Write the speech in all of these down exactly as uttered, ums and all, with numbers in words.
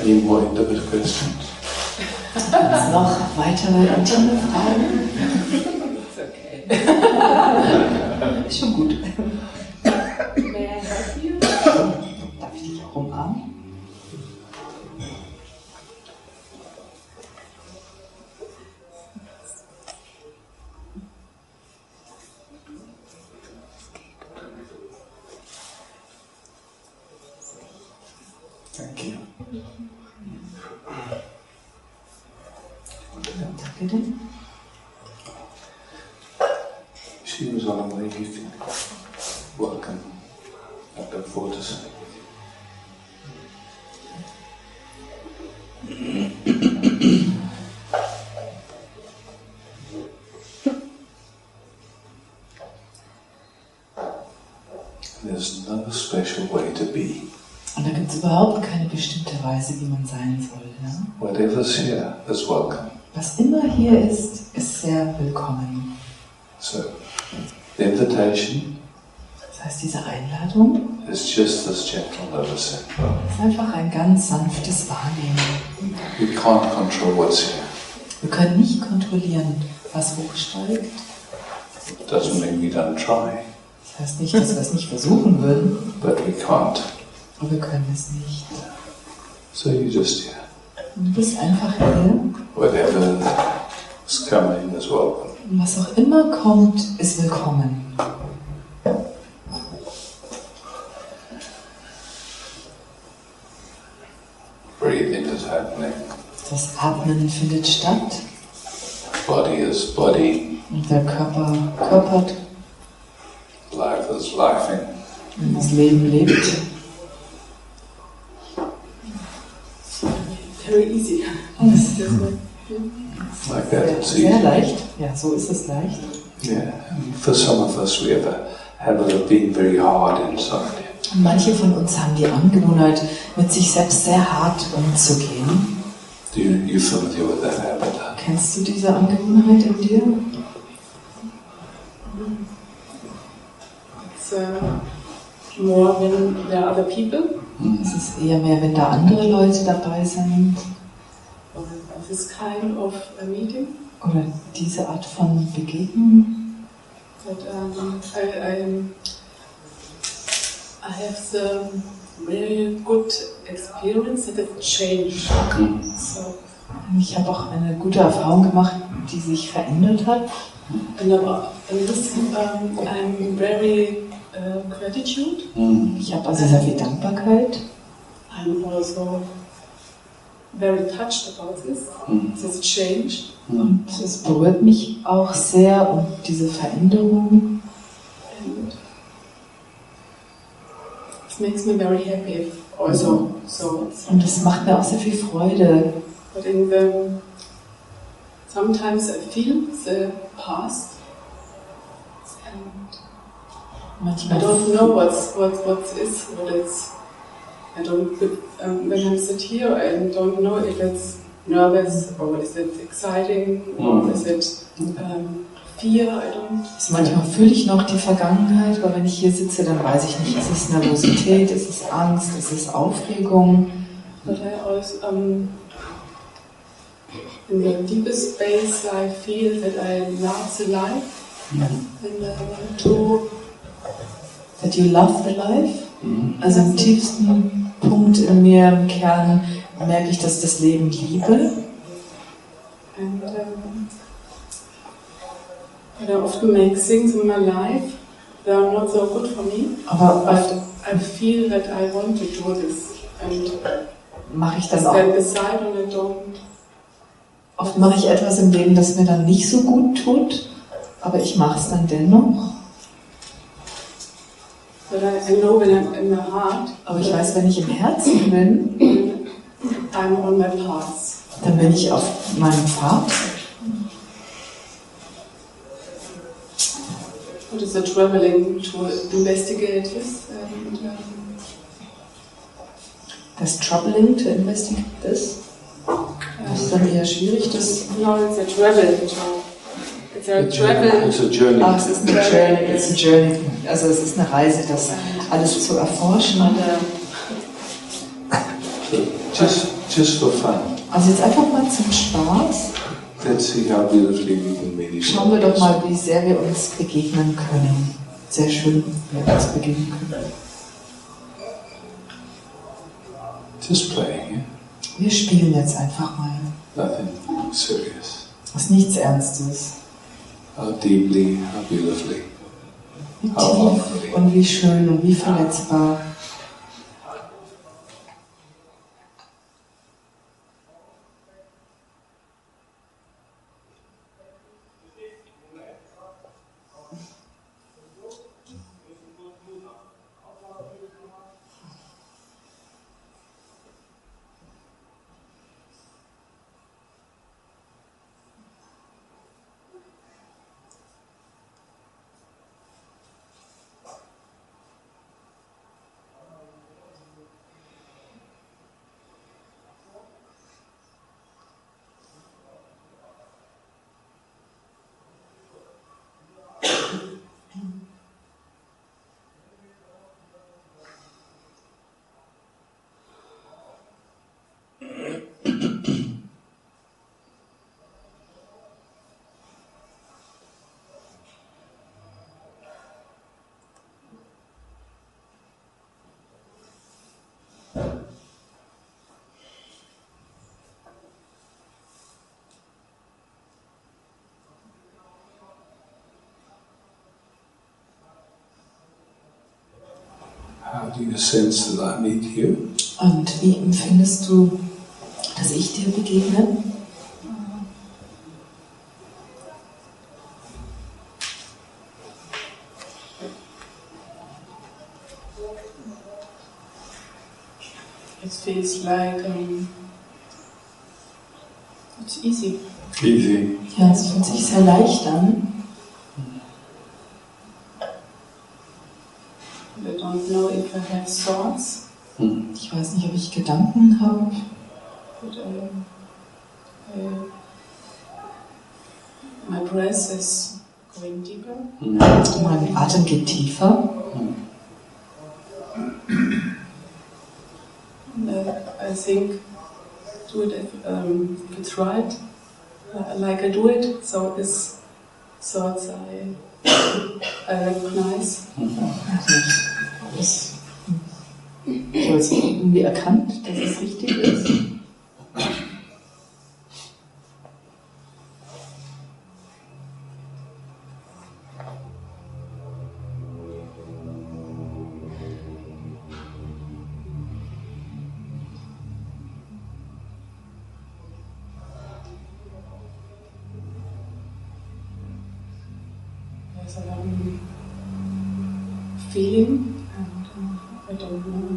Any more intimate questions? Noch weitere intime Fragen? It's okay. Ist schon gut. May I help you? Darf ich dich auch umarmen? Thank you. Danke dir. She was on a wave. Welcome at the Fortis. There's no special way to be. Und da gibt es überhaupt keine bestimmte Weise, wie man sein soll. Ne? Whatever's here is welcome. Was immer hier ist, ist sehr willkommen. So, the invitation Das heißt, diese Einladung is just this gentle noticing. ist einfach ein ganz sanftes Wahrnehmen. We can't control what's here. Wir können nicht kontrollieren, was hochsteigt. Doesn't mean we don't try, Das heißt nicht, dass wir es nicht versuchen würden, but we can't. aber wir können es nicht. So you're just here. Und du bist einfach hier. Whatever is coming is welcome. Und was auch immer kommt, ist willkommen. Breathing is happening. Das Atmen findet statt. Body is body. Und der Körper körpert. Life is laughing. Und das Leben lebt. Very easy. Like that. It's Sehr easy. leicht. Ja, so ist es leicht. Yeah. And for some of us, we have a habit of being very hard inside. Und manche von uns haben die Angewohnheit, mit sich selbst sehr hart umzugehen. Do you, you familiar with that habit? Kennst du diese Angewohnheit in dir? It's uh, more when there are other people, Es ist eher mehr, wenn da andere Leute dabei sind. or this kind of a meeting. Oder diese Art von Begegnung. But um, I, I, I have the very good experience that it changed. So, Ich habe auch eine gute Erfahrung gemacht, die sich verändert hat. and about and this, um, I'm very uh, gratitude. Mm. Ich habe also sehr viel Dankbarkeit. I'm also very touched about this. Mm. This change. Und es berührt mich auch sehr und diese Veränderung. And it makes me very happy also. So, Und es macht mir auch sehr viel Freude. but in the sometimes I feel the past, and I Manchmal, don't know what's what what is what it's. I don't um, when I sit here, I don't know if it's nervous or is it exciting or is it um, fear. I don't. manchmal fühle ich noch die Vergangenheit, aber wenn ich hier sitze, dann weiß ich nicht, ist es Nervosität, ist es Angst, ist es Aufregung. But I also um, in the deepest space, I feel that I love the life and I want to. That you love the life? Mm. Also im tiefsten Punkt in mir, im Kern, merke ich, dass ich das Leben liebe. And um, but I often make things in my life that are not so good for me. Aber oft But I feel that I want to do this, and mache ich I das auch. stand beside and I don't. Oft mache ich etwas im Leben, das mir dann nicht so gut tut, aber ich mache es dann dennoch. But I, I know when I'm in my heart, Aber ich weiß, wenn ich im Herzen bin, I'm on my path. dann bin ich auf meinem Pfad. What is the traveling to investigate this? And, um, Das Troubling to investigate this. Das ist dann eher schwierig, das. no, it's a travel. It's a travel. It's a journey. Ah, es ist eine Journey, it's a Journey. Also es ist eine Reise, das alles zu erforschen. And, uh, So just, Just for fun. Also jetzt einfach mal zum Spaß. Let's see how beautifully we can meet each Schauen wir other. doch mal, wie sehr wir uns begegnen können. Sehr schön, wie wir uns begegnen können. Just playing, yeah? Wir spielen jetzt einfach mal. Nothing serious. Das ist nichts Ernstes. How deeply, how beautifully. Wie tief und wie schön und wie verletzbar. How do you sense that I meet you? Und wie empfindest du, dass ich dir begegne? It feels like um, it's easy. Easy. Ja, es fühlt sich sehr leicht an. I don't know if I have thoughts, Hmm. Ich weiß nicht, ob ich Gedanken habe. but um, I, my breath is going deeper. Hmm. Mein Atem geht tiefer. Hmm. And, uh, I think do it if, um, if it's right, uh, like I do it. So it's thoughts I I recognize. Also ich, das, ich habe jetzt irgendwie erkannt, dass es richtig ist. There's a um, feeling, and uh, I don't know.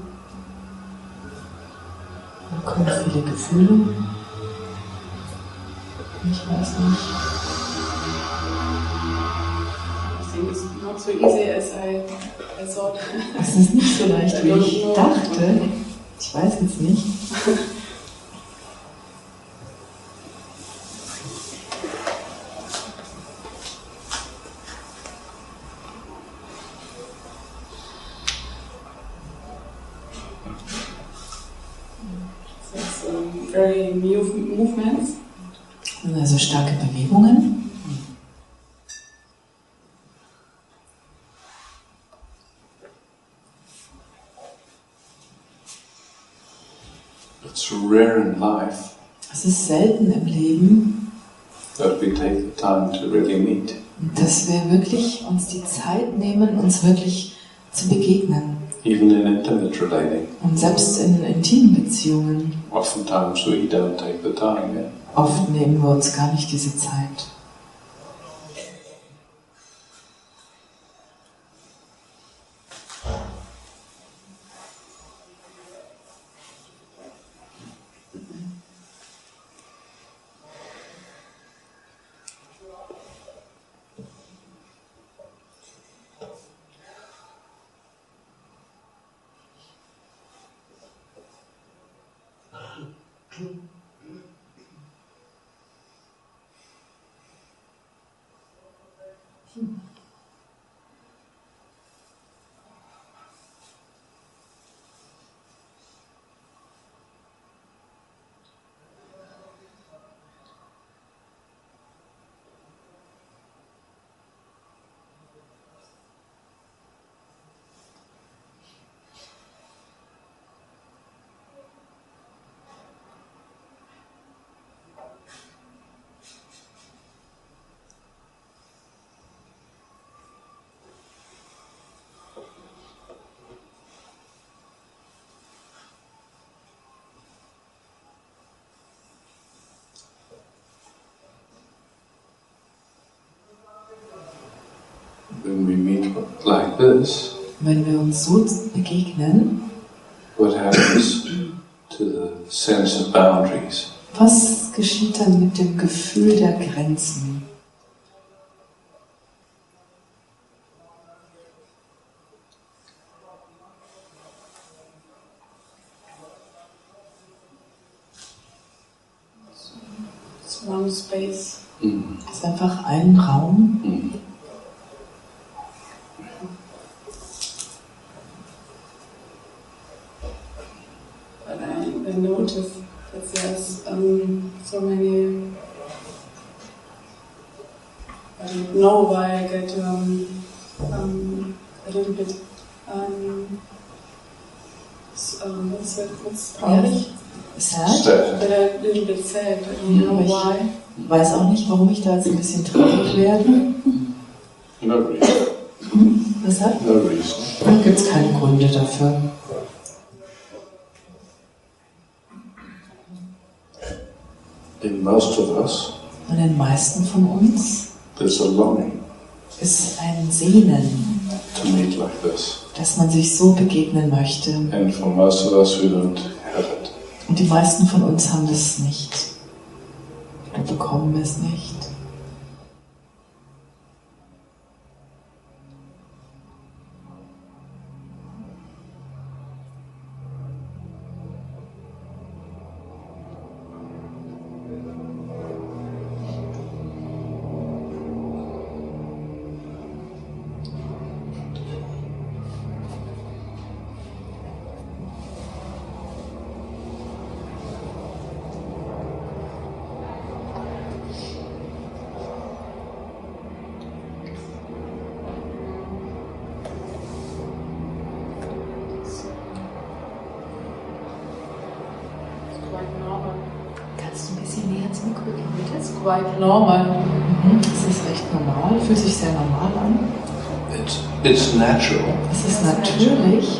Da kommen viele Gefühle. Ich weiß nicht. I think it's not so easy as I, I thought. Es ist nicht so leicht, wie ich dachte. Ich weiß jetzt nicht. It's um, very move, movements. Also starke Bewegungen. It's rare in life Es ist selten im Leben, that we take the time to really meet. dass wir wirklich uns die Zeit nehmen, uns wirklich zu begegnen. Even in intimate relating. Und selbst in intimen Beziehungen. Oftentimes we don't take the time, yeah? Oft nehmen wir uns gar nicht diese Zeit. when we meet like this, wenn wir uns so begegnen, what happens to the sense of boundaries? was geschieht dann mit dem Gefühl der Grenzen? It's one space. Mm. Es ist einfach ein Raum. Mm. But I, I notice that there's um, so many. I don't know why I get um, um, a little bit. Um, s- um, what's that? What's traurig? Sad? Sad. But a little bit sad. I don't Ja, know aber ich why. weiß auch nicht, warum ich da jetzt ein bisschen traurig werde. No reason. Weshalb? No reason. Da gibt es keine Gründe dafür. In most of us, Und in den meisten von uns there's a longing ist ein Sehnen, to meet like this. dass man sich so begegnen möchte. And for most of us, we don't have it. Und die meisten von uns haben das nicht. Oder bekommen es nicht. Kannst du ein bisschen näher zum Mikro gehen, bitte? It's quite normal. Mhm. Das ist recht normal, fühlt sich sehr normal an. It's, it's natural. Es ist natürlich.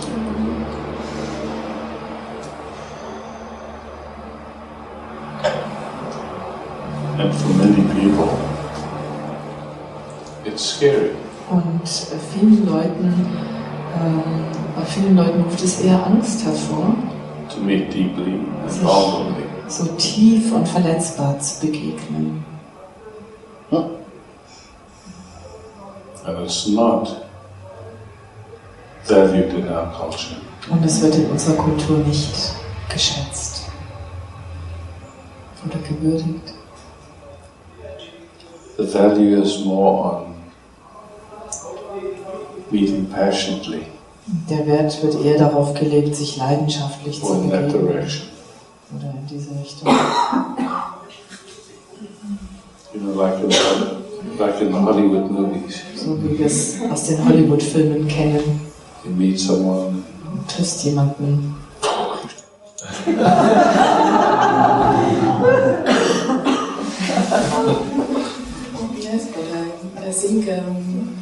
And for many people, it's scary. Und äh, vielen Leuten, ähm, bei vielen Leuten ruft es eher Angst hervor, To meet deeply and Sich- vulnerably. so tief und verletzbar zu begegnen. And it's not valued in our culture. Und es wird in unserer Kultur nicht geschätzt oder gewürdigt. The value is more on meeting passionately Der Wert wird eher darauf gelegt, sich leidenschaftlich or zu in that begegnen direction. oder in diese Richtung. You know, like in, like in the Hollywood movies. So wie wir es aus den Hollywood-Filmen kennen. You meet someone, Du triffst jemanden. Yes, but I, I think um,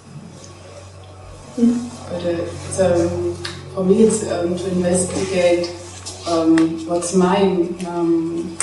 but uh, it's, um, for me it's um, to investigate um, what's mine, um,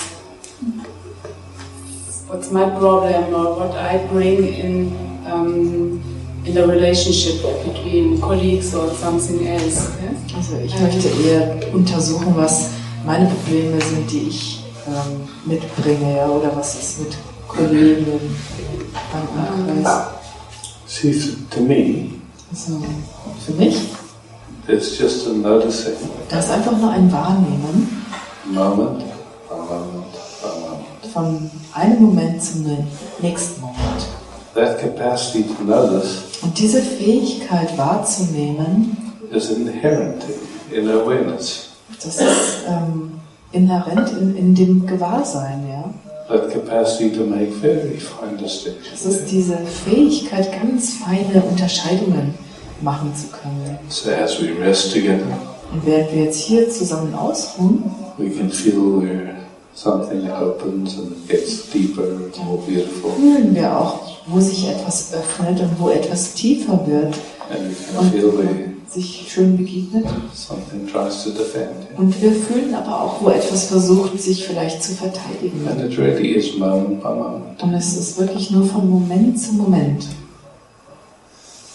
what's my problem or what I bring in um, in the relationship between colleagues or something else. Yes? Also ich möchte eher untersuchen, was meine Probleme sind, die ich ähm, mitbringe, ja, oder was ist mit Kollegen beim Umkreis. see, to me, Also für mich, it's just a noticing, das ist einfach nur ein Wahrnehmen moment by moment by moment. von einem Moment zum nächsten Moment. That capacity to notice Und diese Fähigkeit wahrzunehmen, is inherent in awareness. das ist ähm, inhärent in, in dem Gewahrsein, ja. That capacity to make very fine Es distinctions. ist diese Fähigkeit, ganz feine Unterscheidungen machen zu können. So as we rest together, Und während wir jetzt hier zusammen ausruhen, we can feel where something opens and gets deeper and more beautiful. fühlen wir auch, wo sich etwas öffnet und wo etwas tiefer wird And we can feel where sich schön begegnet. something tries to defend. Und wir fühlen aber auch, wo etwas versucht, sich vielleicht zu verteidigen. And it really is moment by moment. Und es ist wirklich nur von Moment zu Moment.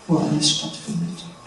wo alles stattfindet.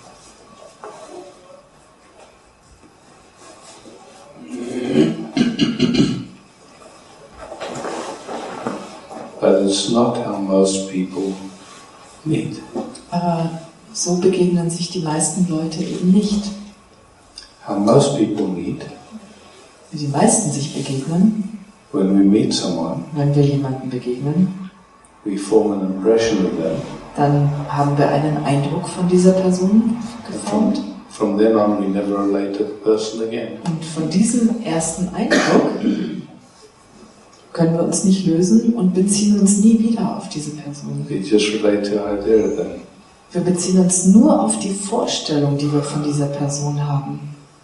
But it's not how most people meet. Aber so begegnen sich die meisten Leute eben nicht. How most people meet, Wie die meisten sich begegnen, when we meet someone, wenn wir jemanden begegnen, we form an impression of them. dann haben wir einen Eindruck von dieser Person geformt. From then on, we never relate to the person again. Und von diesem ersten Eindruck können wir uns nicht lösen und beziehen uns nie wieder auf diese Person. We just relate to the idea of them. Wir beziehen uns nur auf die Vorstellung, die wir von dieser Person haben.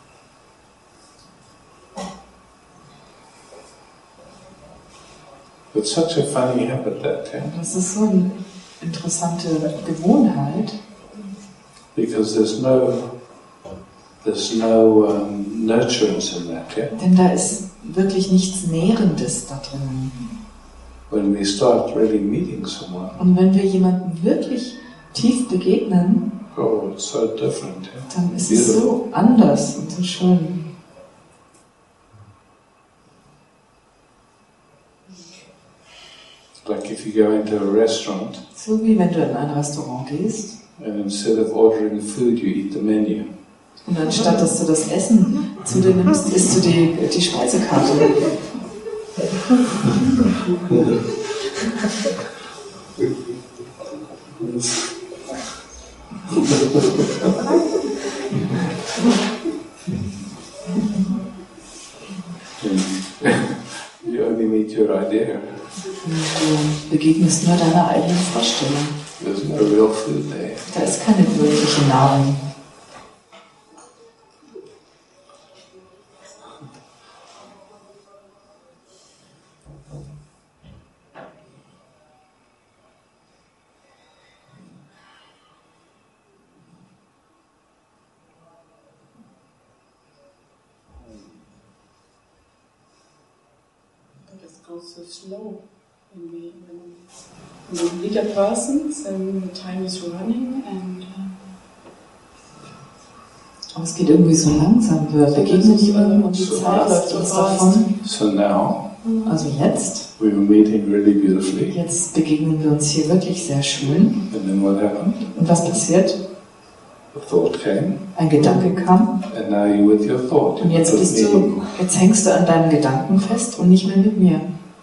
It's such a funny habit that, yeah? Das ist so eine interessante Gewohnheit, Because there's no, there's no um, nurturance in that, yeah? denn da ist wirklich nichts Nährendes da drin. When we start really meeting someone, Und wenn wir jemandem wirklich tief begegnen, oh, it's so different, yeah? dann ist es so anders und so schön. Like if you go into a restaurant So wie wenn du in ein Restaurant gehst and instead of ordering food, you eat the menu. und anstatt dass du das Essen zu dir nimmst, isst du die, die Speisekarte. You only meet your idea. Und du begegnest nur deiner eigenen Vorstellung. There's no real food there. Da ist keine wirkliche Nahrung. But it goes so slow when we when, when we meet a person, then the time is running and uh, Aber es geht irgendwie so langsam. Wir begegnen jemandem und die Zeit läuft uns davon. So now, Also jetzt, we were meeting really beautifully. jetzt begegnen wir uns hier wirklich sehr schön. And then what happened? Und was passiert? The thought came, Ein Gedanke kam and now you're with your thought. und jetzt With bist me. du, jetzt hängst du an deinen Gedanken fest und nicht mehr mit mir.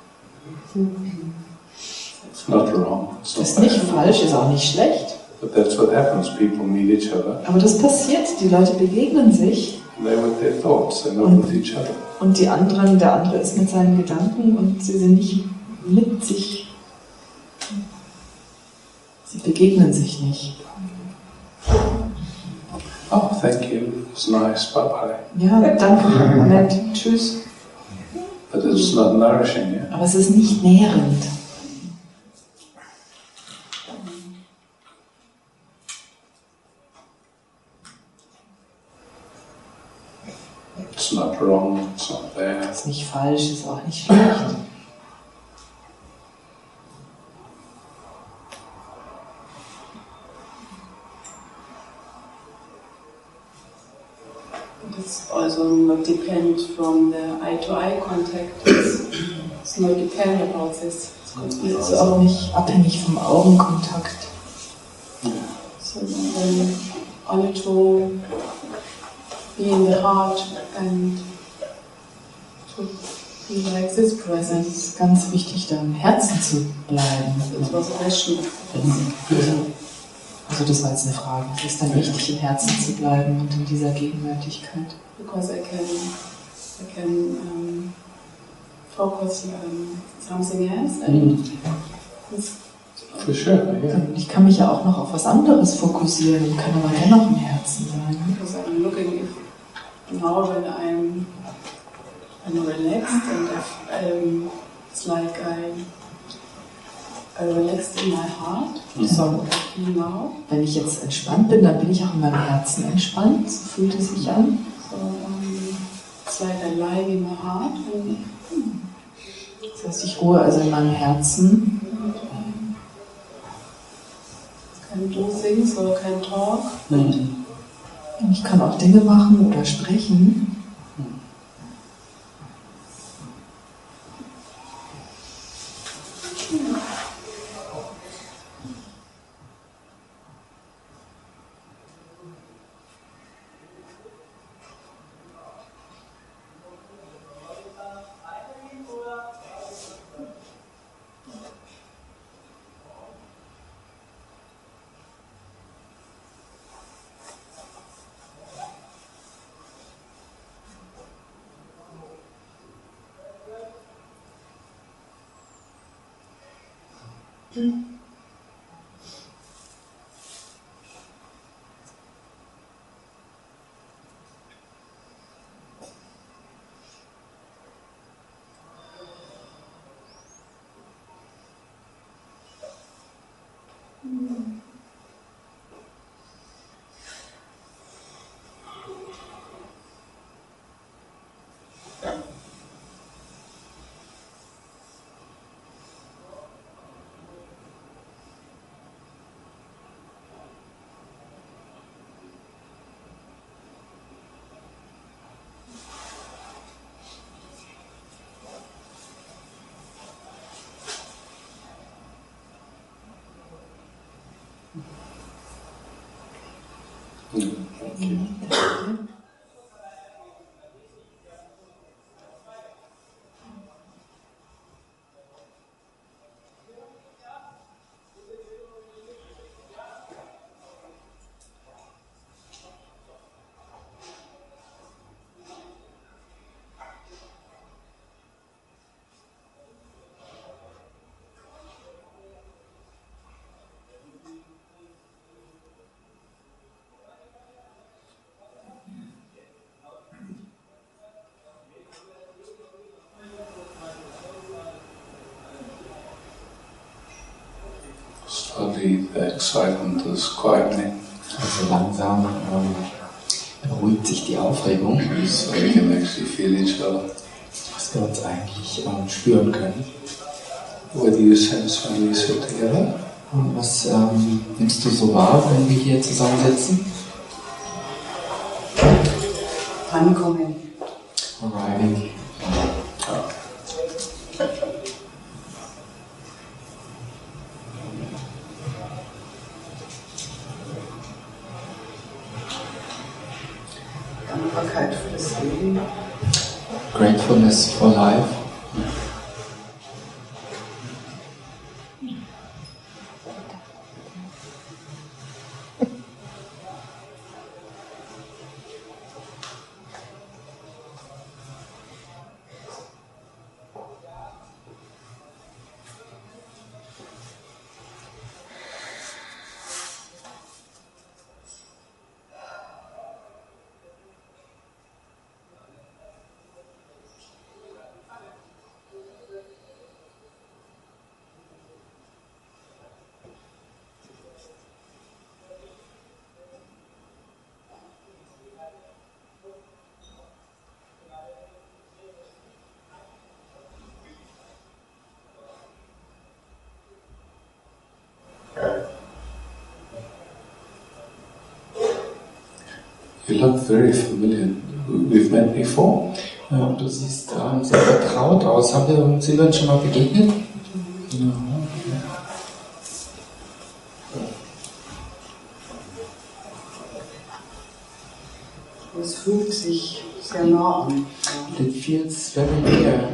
It's not wrong. It's Das ist not nicht bad. falsch, ist auch nicht schlecht. But that's what happens. People meet each other, Aber das passiert, die Leute begegnen sich and they're with their thoughts. They're not Und- with each other. und die anderen, der andere ist mit seinen Gedanken und sie sind nicht mit sich. Sie begegnen sich nicht. Oh, thank you. It's nice. Bye bye. Ja, danke, nett, tschüss. But it's not nourishing, yeah? Aber es ist nicht nährend. It's not wrong. It's not bad. Ist nicht falsch, ist auch nicht schlecht. it's also not depend from the eye-to-eye contact. It's, it's not depend about this. Es ist auch nicht abhängig vom Augenkontakt. So then only to be in the heart and to be like this Es present. ist ganz wichtig, da im Herzen zu bleiben. It was a question. Also das war jetzt eine Frage. Es ist dann wichtig, im Herzen zu bleiben und in dieser Gegenwärtigkeit. Because I can, I can um, focus on something else and it's, For sure, yeah. Ich kann mich ja auch noch auf was anderes fokussieren und kann aber dennoch im Herzen sein. because I'm looking if now when I'm, I'm relaxed and if, um, it's like I, I relaxed in my heart. So now, Wenn ich jetzt entspannt bin, dann bin ich auch in meinem Herzen entspannt. So fühlt es sich an. so um, it's like I lie in my heart and Das heißt, ich ruhe also in meinem Herzen. Kein Do Things oder kein Talk. Mhm. Ich kann auch Dinge machen oder sprechen. Okay. Slowly the excitement is quietening. Also langsam ähm, beruhigt sich die Aufregung, So we can actually feel each other. was wir uns eigentlich ähm, spüren können. What do you sense when we sit together? Und was ähm, nimmst du so wahr, wenn wir hier zusammensitzen? Ankommen. Arriving. Dankbarkeit für das Leben. Gratefulness for life. You look very familiar. We've met before. Ja, du siehst ähm, sehr vertraut aus. Haben wir uns sind wir uns schon mal begegnet? Ja. Es fühlt sich sehr nah an. It feels very near.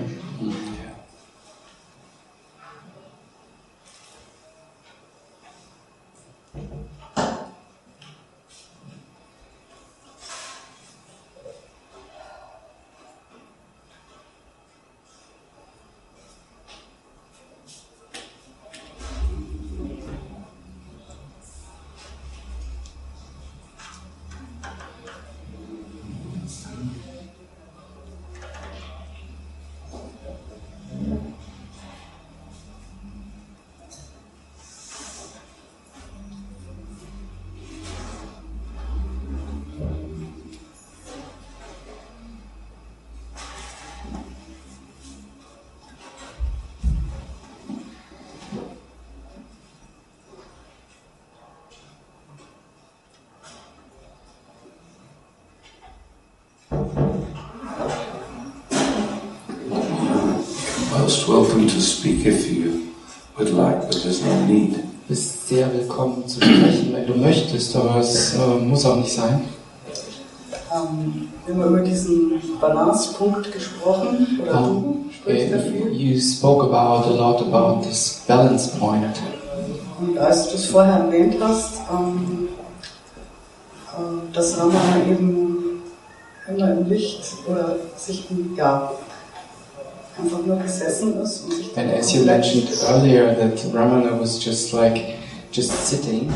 most welcome to speak if you would like, but there's no need. Du bist sehr willkommen zu sprechen, wenn du möchtest, aber es äh, muss auch nicht sein. Ähm, wir haben über diesen Balancepunkt gesprochen, oder Um, du sprichst dafür. you spoke about a lot about this balance point. Und als du es vorher erwähnt hast, ähm, äh, dass Ramana eben immer im Licht oder sich, ja, einfach nur gesessen ist und sich And as you mentioned earlier, that Ramana was just like, just sitting,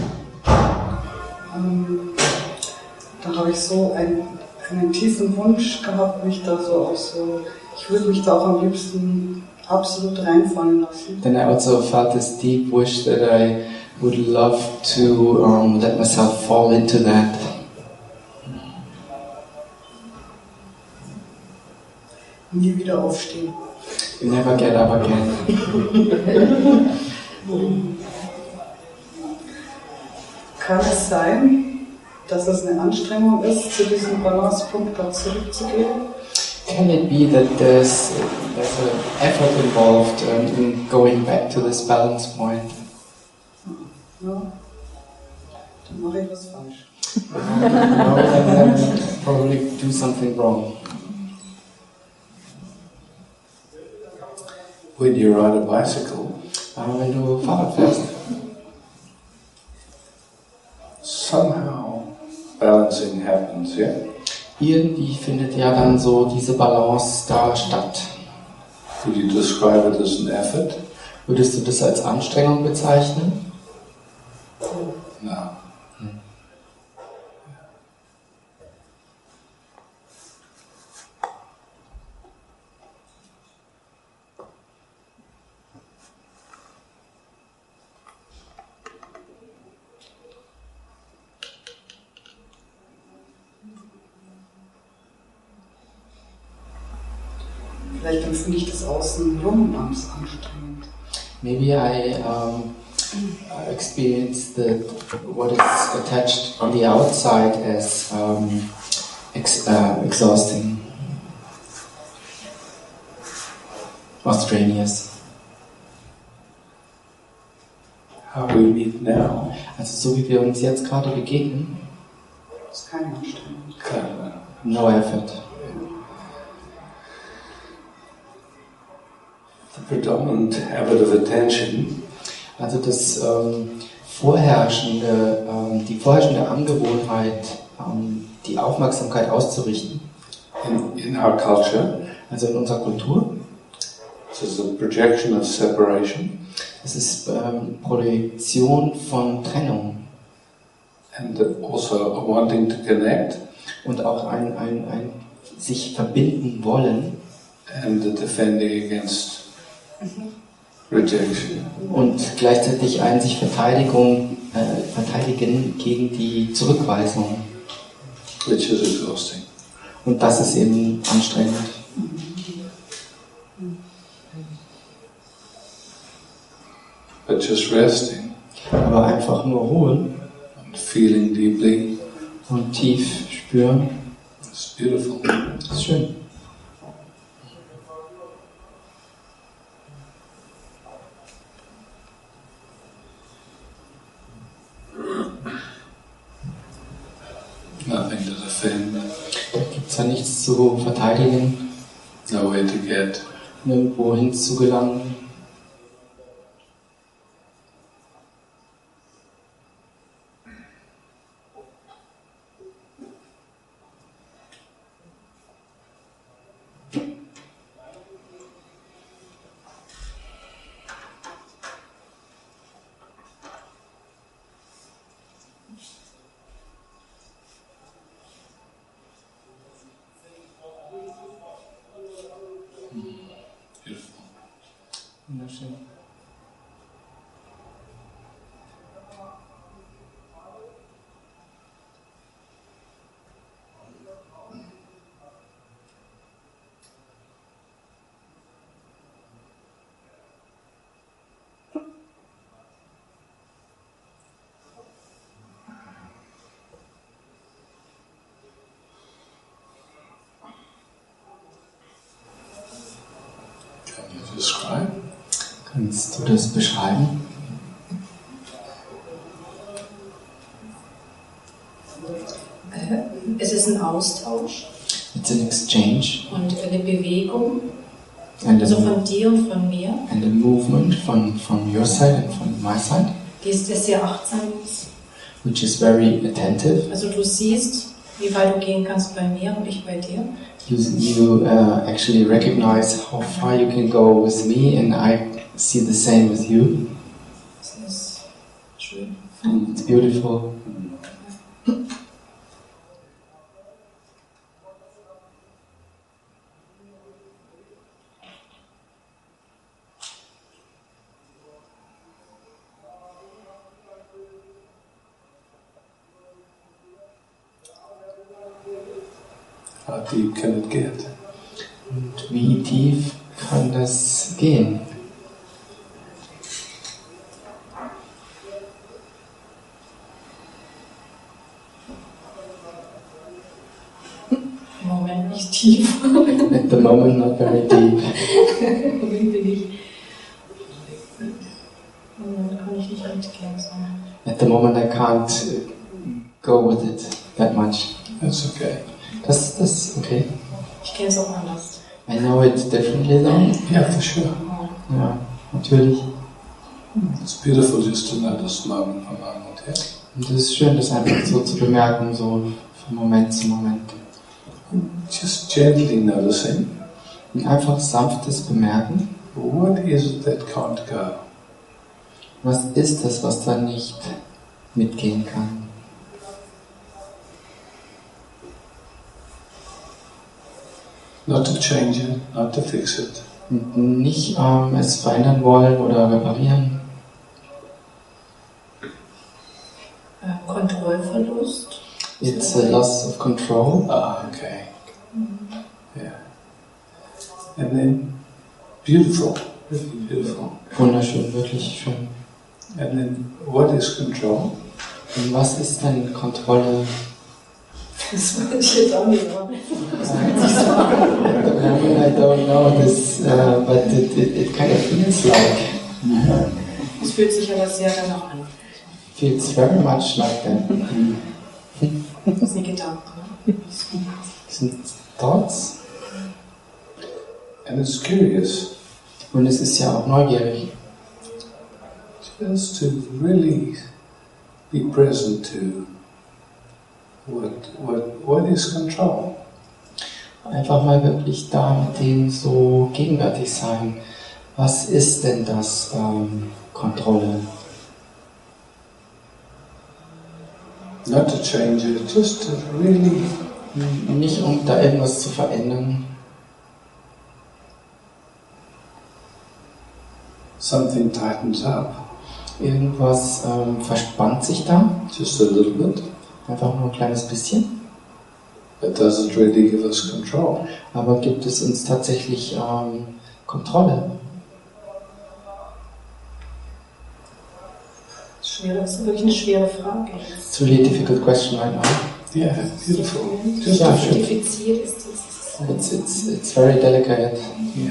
ähm, da habe ich so einen, einen tiefen Wunsch gehabt, mich da so auch so, ich würde mich da auch am liebsten absolut reinfallen lassen. then I also felt this deep wish that I would love to um, let myself fall into that. Nie wieder aufstehen. You never get up again. Kann es sein, dass es eine Anstrengung ist, zu diesem Balancepunkt da zurückzugehen? Can it be that there's, there's an effort involved um, in going back to this balance point? Ja, dann mache ich was falsch. No, then, then probably do something wrong. When you ride a bicycle, Uh, wenn du Fahrrad fährst, somehow balancing happens, yeah? irgendwie findet ja dann so diese Balance da statt. Would you describe it as an effort? Würdest du das als Anstrengung bezeichnen? No. Vielleicht empfinde ich das Außenrum als anstrengend. Maybe I um, experience that what is attached on the outside as um, ex uh, exhausting or strenuous. How we meet now, Also so wie wir uns jetzt gerade begegnen, Das ist keine Anstrengung. kind of, no effort. the predominant habit of attention Also das ähm, vorherrschende, ähm, die vorherrschende Angewohnheit, ähm, die Aufmerksamkeit auszurichten, in, in our culture also in unserer Kultur, is a projection of separation das ist ähm, Projektion von Trennung and also a wanting to connect und auch ein, ein, ein sich verbinden wollen and the defending against rejection. und gleichzeitig ein sich Verteidigung, äh, verteidigen gegen die Zurückweisung. Which is exhausting. Und das ist eben anstrengend. But just resting Aber einfach nur ruhen and feeling deeply und tief spüren, is beautiful. ist schön. Nothing to defend, Da gibt es ja nichts zu verteidigen, nowhere to get. nirgendwo hinzugelangen. Beautiful. describe? Kannst du das beschreiben? Es ist ein Austausch It's an exchange und eine Bewegung, and also a, von dir und von mir, and a movement from, from your side and from my side, die ist der sehr achtsam ist. which is very attentive. Also du siehst, wie weit du gehen kannst bei mir und ich bei dir. You, you uh, actually recognize how far you can go with me, and I see the same with you. Das ist schön. And it's beautiful. How deep can it get? Und wie tief kann das gehen? Im Moment nicht tief. At the moment, not very deep. Wie bin ich? Im Moment kann ich nicht mitgehen. So. At the moment, I can't uh, go with it that much. That's okay. Das ist okay. Ich kenne es auch anders. I know it differently though. Yeah, for sure. Ja, natürlich. It's beautiful just to notice moment for moment, yeah? Und es ist schön, das einfach so zu bemerken, so von Moment zu Moment. Just gently noticing, Und einfach sanftes Bemerken. what is it that can't go? Was ist das, was da nicht mitgehen kann? Not to change it, not to fix it. Und nicht ähm, es verändern wollen oder reparieren. Äh, Kontrollverlust. It's a loss of control. Ah, okay. Yeah. And then, beautiful, really beautiful. Wunderschön, wirklich schön. And then, what is control? Und was ist denn Kontrolle? Das weiß ich jetzt auch nicht. I don't know this, uh, but it, it, it kind of feels like, Es fühlt sich aber sehr danach an. feels very much like that. Das sind Gedanken. Ne? Sind Thoughts. And it's curious, Und es ist ja auch neugierig. just to really be present to what, what, what is control. Einfach mal wirklich da mit dem so gegenwärtig sein. Was ist denn das ähm, Kontrolle? Not to change it, just to really Nicht um da irgendwas zu verändern. something tightens up, Irgendwas ähm, verspannt sich da. just a little bit. Einfach nur ein kleines bisschen. But does it really give us control? Aber gibt es uns tatsächlich ähm, Kontrolle? Schwere, das ist wirklich eine schwere Frage. It's a really difficult question right now. Yeah, beautiful. Just Ja, a schön. Diffiziert ist das. It's, it's, it's very delicate. Yeah.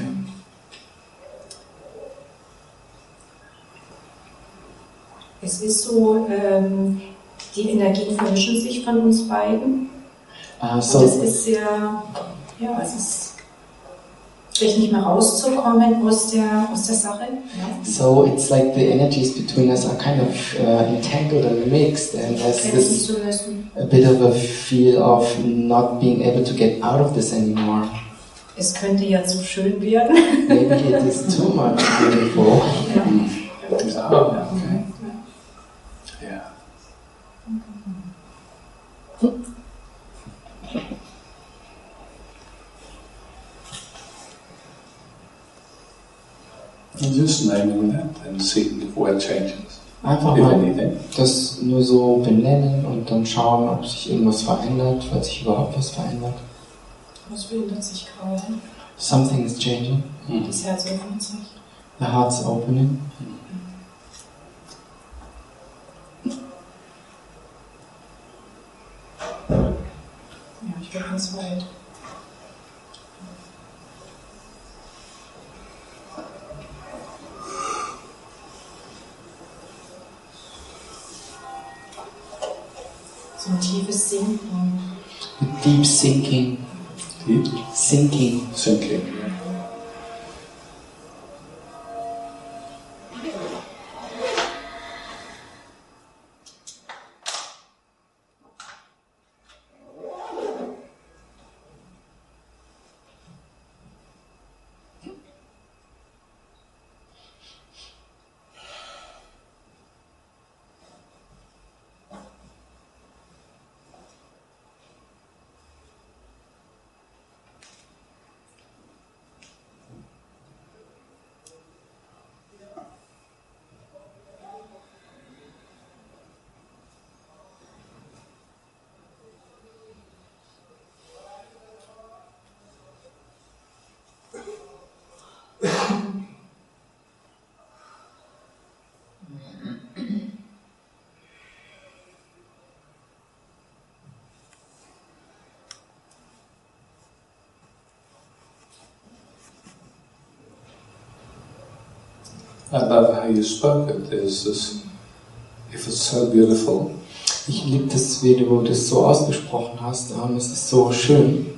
Es ist so, ähm, die Energien vermischen sich von uns beiden. Uh, Und es so, ist sehr, ja, es ist vielleicht nicht mehr rauszukommen aus der, aus der Sache. Ja. so it's like the energies between us are kind of uh, entangled and mixed, and there's Kennen sich this zu lösen. a bit of a feel of not being able to get out of this anymore. Es könnte ja zu schön werden. Maybe it is too much beautiful. Ja. Oh, okay. Yeah. And just naming that and seeing if what changes, Einfach if mal anything. das nur so benennen und dann schauen, ob sich irgendwas verändert, falls sich überhaupt was verändert. Was verändert sich gerade? Something is changing. Das Herz öffnet sich. The heart's opening. Ja, ich bin ganz weit. So ein tiefes Sinken. Deep sinking. Deep Sinking. sinking. I love how you spoke of this. This, if it's so beautiful. Ich liebe das, wie du das so ausgesprochen hast. Es ist so schön.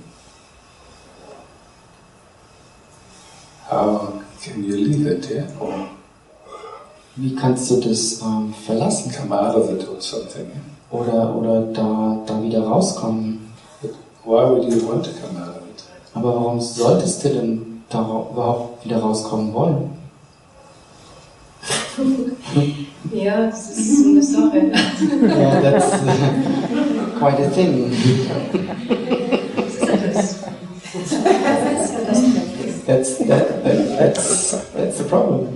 How can you leave it, yeah? Or Wie kannst du das ähm, verlassen? come out of it or something? Yeah? Oder, oder da, da wieder rauskommen? But why would you want to come out of it? Aber warum solltest du denn da überhaupt wieder rauskommen wollen? Ja, das ist so eine Sache. Yeah, that's uh, quite a thing. That's that, that that's that's the problem.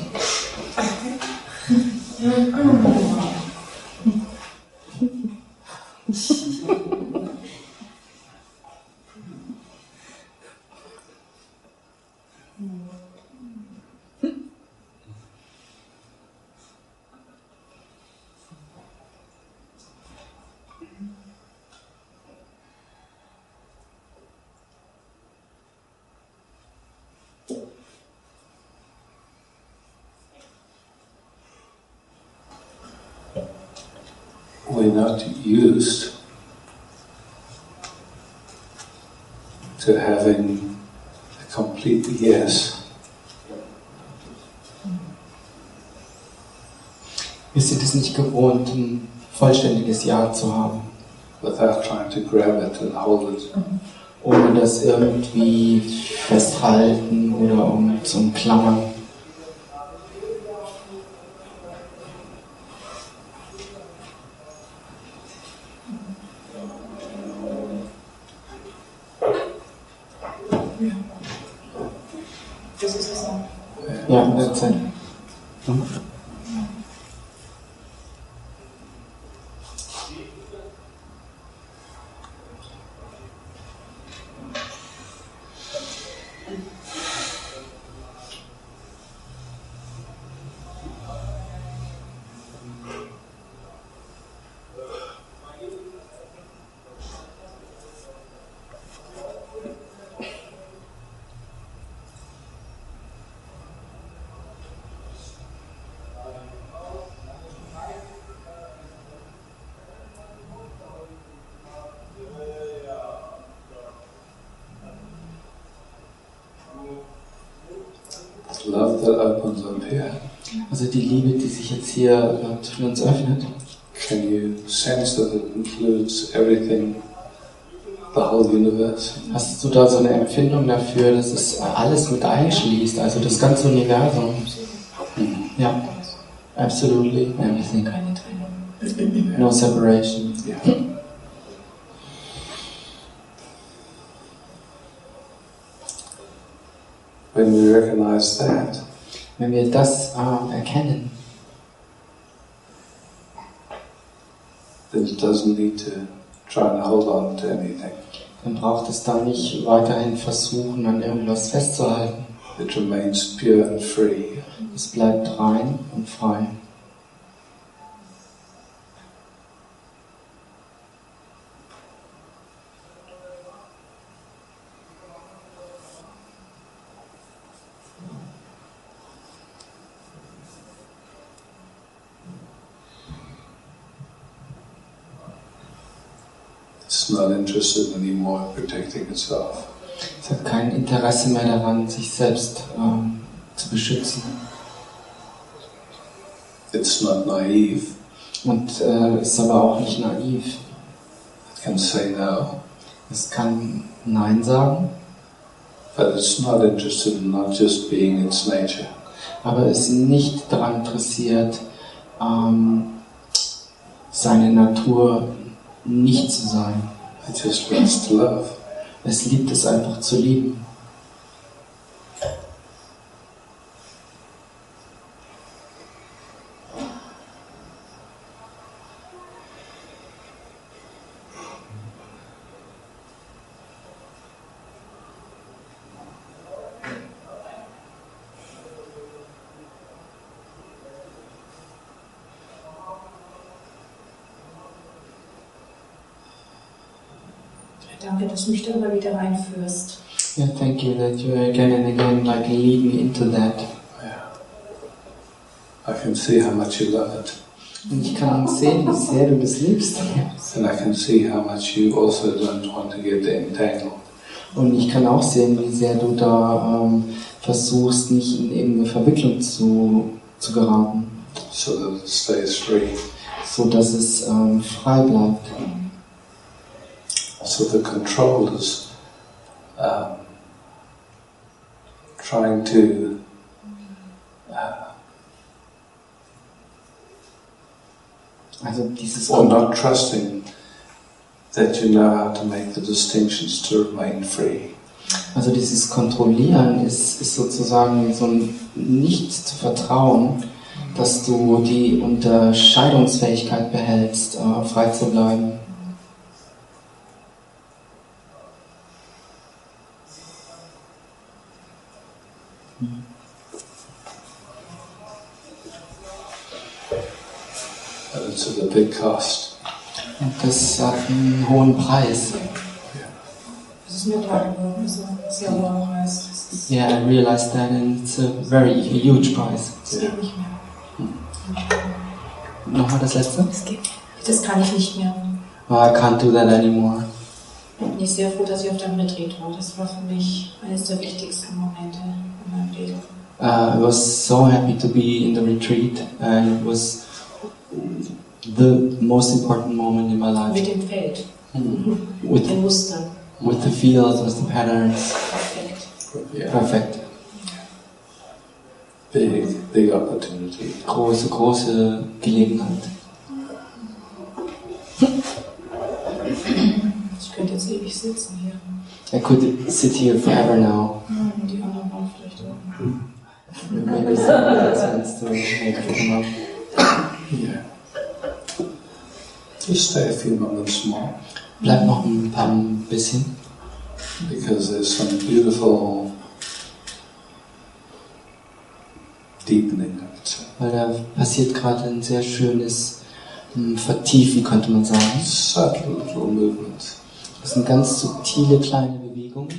We're not used to having a complete yes. Wir sind es nicht gewohnt, ein vollständiges Ja zu haben, Without trying to grab it and hold it. ohne das irgendwie festhalten oder um zu umklammern. Das ist es auch. Ja, that's it. Mhm. Love that opens up here. Also die Liebe, die sich jetzt hier äh, zwischen uns öffnet, Can you sense that it includes everything, the whole universe? hast du da so eine Empfindung dafür, dass es alles mit einschließt, also das ganze Universum? Ja, absolutely everything. Keine Trennung. No separation. Yeah. When we recognize that, Wenn wir das äh, erkennen, then it doesn't need to try and hold on to anything. dann braucht es da nicht weiterhin versuchen, an irgendwas festzuhalten. It remains pure and free. Es bleibt rein und frei. It's not interested anymore in protecting itself. Es hat kein Interesse mehr daran, sich selbst ähm, zu beschützen. It's not naive. Und äh, ist aber auch nicht naiv. It can say no. Es kann Nein sagen, But it's not interested in not just being its nature. aber ist nicht daran interessiert, ähm, seine Natur nicht zu sein. It just wants to love. Es liebt es einfach zu lieben. Danke, dass du mich da immer wieder reinführst. Yeah, thank you that you again and again like lead me into that. Yeah. I can see how much you love it. Und ich kann sehen, wie sehr du das liebst. And I can see how much you also don't want to get entangled. Und ich kann auch sehen, wie sehr du da ähm, versuchst, nicht in irgendeine Verwicklung zu, zu geraten. So that it stays free. So dass es ähm, frei bleibt. So the control is um, trying to uh, Also dieses or not trusting that you know how to make the distinctions to remain free. Also dieses Kontrollieren ist, ist sozusagen so ein nicht zu vertrauen, dass du die Unterscheidungsfähigkeit behältst, äh, frei zu bleiben. And it's at a big cost. Und das hat einen hohen Preis. Das ist mir klar geworden, das ist ein sehr hoher Preis. Das ist, Yeah, I realized that, and it's a very huge price. das geht nicht mehr. Nochmal das letzte? Das geht. Das kann ich nicht mehr. Oh, I can't do that anymore. Bin ich sehr froh, dass ich auf dem Retreat war. Das war für mich eines der wichtigsten Momente in meinem Leben. Uh, I was so happy to be in the retreat, and it was the most important moment in my life. Mit dem Feld, With, mit den Mustern. with the fields, with the patterns. Perfekt. Yeah. Perfekt. Big, big opportunity. Große, große Gelegenheit. Ich könnte jetzt ewig sitzen hier. I could sit here forever now. Und die anderen waren vielleicht auch. Maybe it's makes sense to make it come up. Yeah. Just stay a few moments more, Bleib noch ein paar bisschen, because there's some beautiful deepening of it. weil da passiert gerade ein sehr schönes hm, Vertiefen, könnte man sagen. Subtle little movements. Das sind ganz subtile kleine Bewegungen.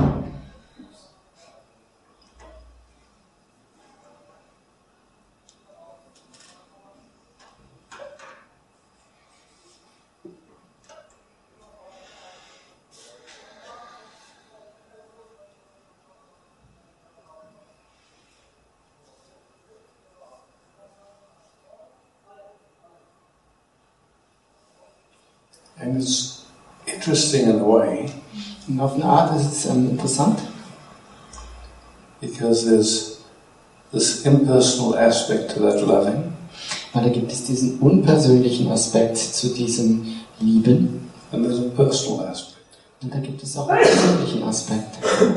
And it's interesting in a way, Und auf eine Art ist es ähm, interessant, because there's this impersonal aspect to that loving, weil da gibt es diesen unpersönlichen Aspekt zu diesem Lieben and there's a personal aspect. und da gibt es auch einen persönlichen Aspekt.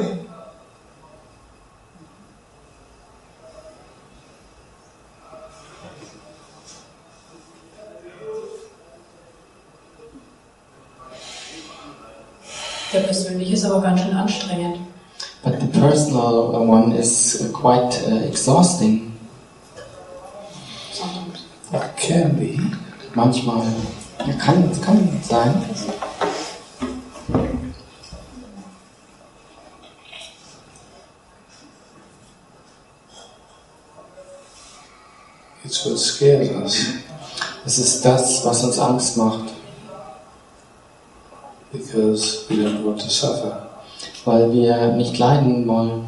Der persönliche ist aber ganz schön anstrengend. But the personal one is uh, quite uh, exhausting. Sometimes. It can be. Manchmal. Ja, kann, kann sein. It's what scares us. Es ist das, was uns Angst macht. because we don't want to suffer. Weil wir nicht leiden wollen.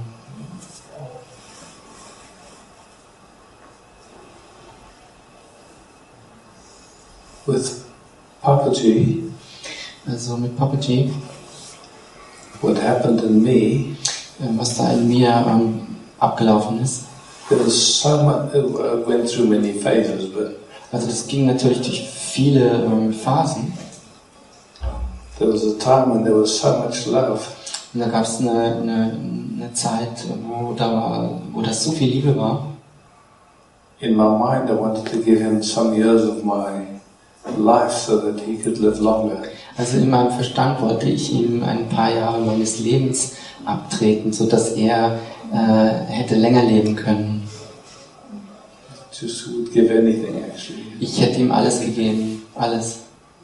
With Papaji, Also mit Papaji, what happened in me, was da in mir ähm, abgelaufen ist. there was so much, I went through many phases, but Also das ging natürlich durch viele ähm, Phasen. there was a time when there was so much love. Und da gab es eine, eine, eine Zeit, wo, da war, wo das so viel Liebe war. In my mind, I wanted to give him some years of my life so that he could live longer. Also in meinem Verstand wollte ich ihm ein paar Jahre meines Lebens abtreten, sodass er äh, hätte länger leben können. Just would give anything, actually. Ich hätte ihm alles gegeben, alles.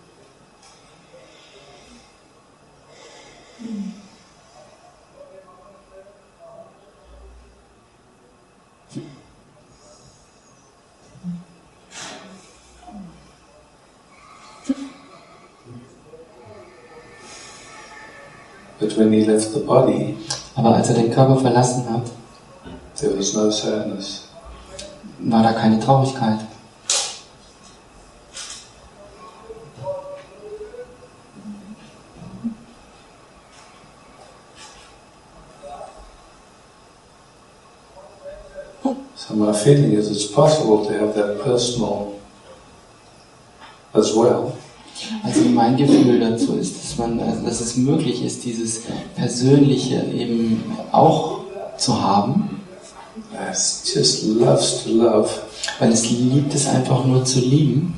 But when he left the body, Aber als er den Körper verlassen hat, there was no sadness. war da keine Traurigkeit. So my feeling is it's possible to have that personal as well. Also mein Gefühl dazu ist, dass, man, also dass es möglich ist, dieses Persönliche eben auch zu haben, It just loves to love. weil es liebt es einfach nur zu lieben.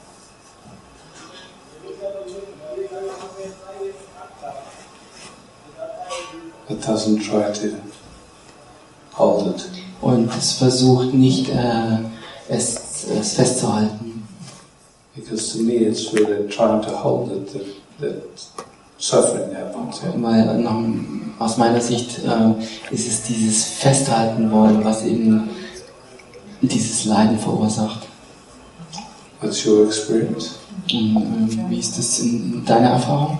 It doesn't try to hold it. Und es versucht nicht, äh, es, es festzuhalten. Because to me it's really trying to hold it that, that suffering happens. Yeah? Weil nach, aus meiner Sicht äh, ist es dieses Festhalten wollen, was eben dieses Leiden verursacht. What's your experience? Und, äh, wie ist das in, in deiner Erfahrung?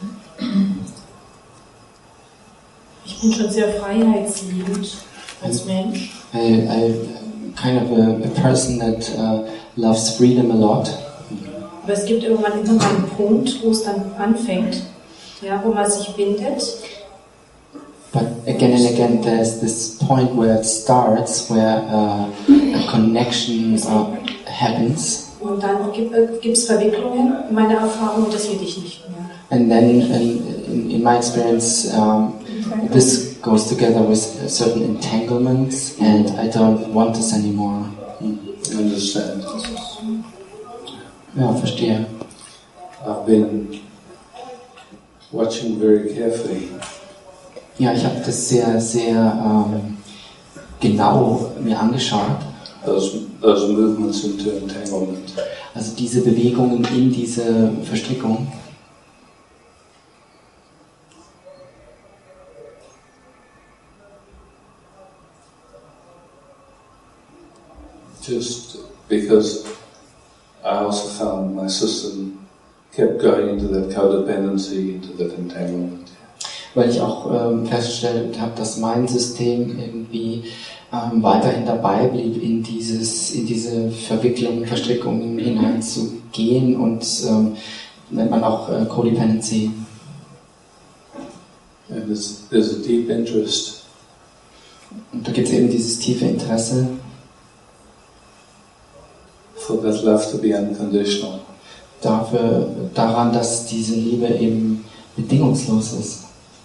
Ich bin schon sehr freiheitsliebend als Mensch. I, I kind of a, a person that uh, loves freedom a lot. Aber es gibt irgendwann immer mal einen Punkt, wo es dann anfängt, ja, wo man sich bindet. But again and again, there's this point where it starts, where uh, a connection uh, happens. Und dann gibt es Verwicklungen, in meiner Erfahrung, das will ich nicht mehr. And then, in, in, in my experience, um, this goes together with certain entanglements, and I don't want this anymore. I understand. Ja, verstehe. I've been watching very carefully. Ja, ich habe das sehr, sehr ähm, genau mir angeschaut. Those, those movements into entanglement. Also diese Bewegungen in diese Verstrickung. Just because I also found my system kept going into that codependency, into that entanglement. Weil ich auch ähm, festgestellt habe, dass mein System irgendwie ähm, weiterhin dabei blieb, in dieses, in diese Verwicklungen, Verstrickungen hineinzugehen, und ähm, nennt man auch äh, Codependency. And there's, there's a deep interest. Und da gibt es eben dieses tiefe Interesse, for that love to be unconditional. dafür, daran, dass diese Liebe eben bedingungslos ist.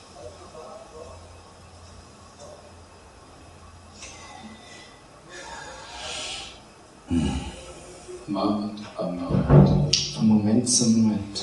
Moment by moment. Von Moment zu Moment.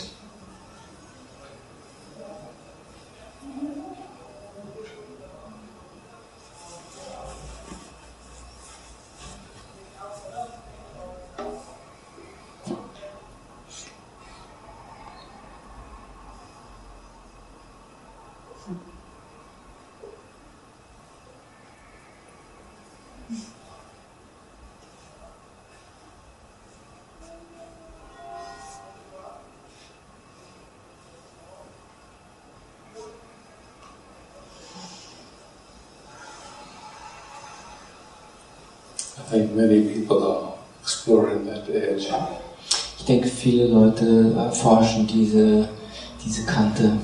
I think many people are exploring that edge. Ich denke, viele Leute erforschen diese, diese Kante.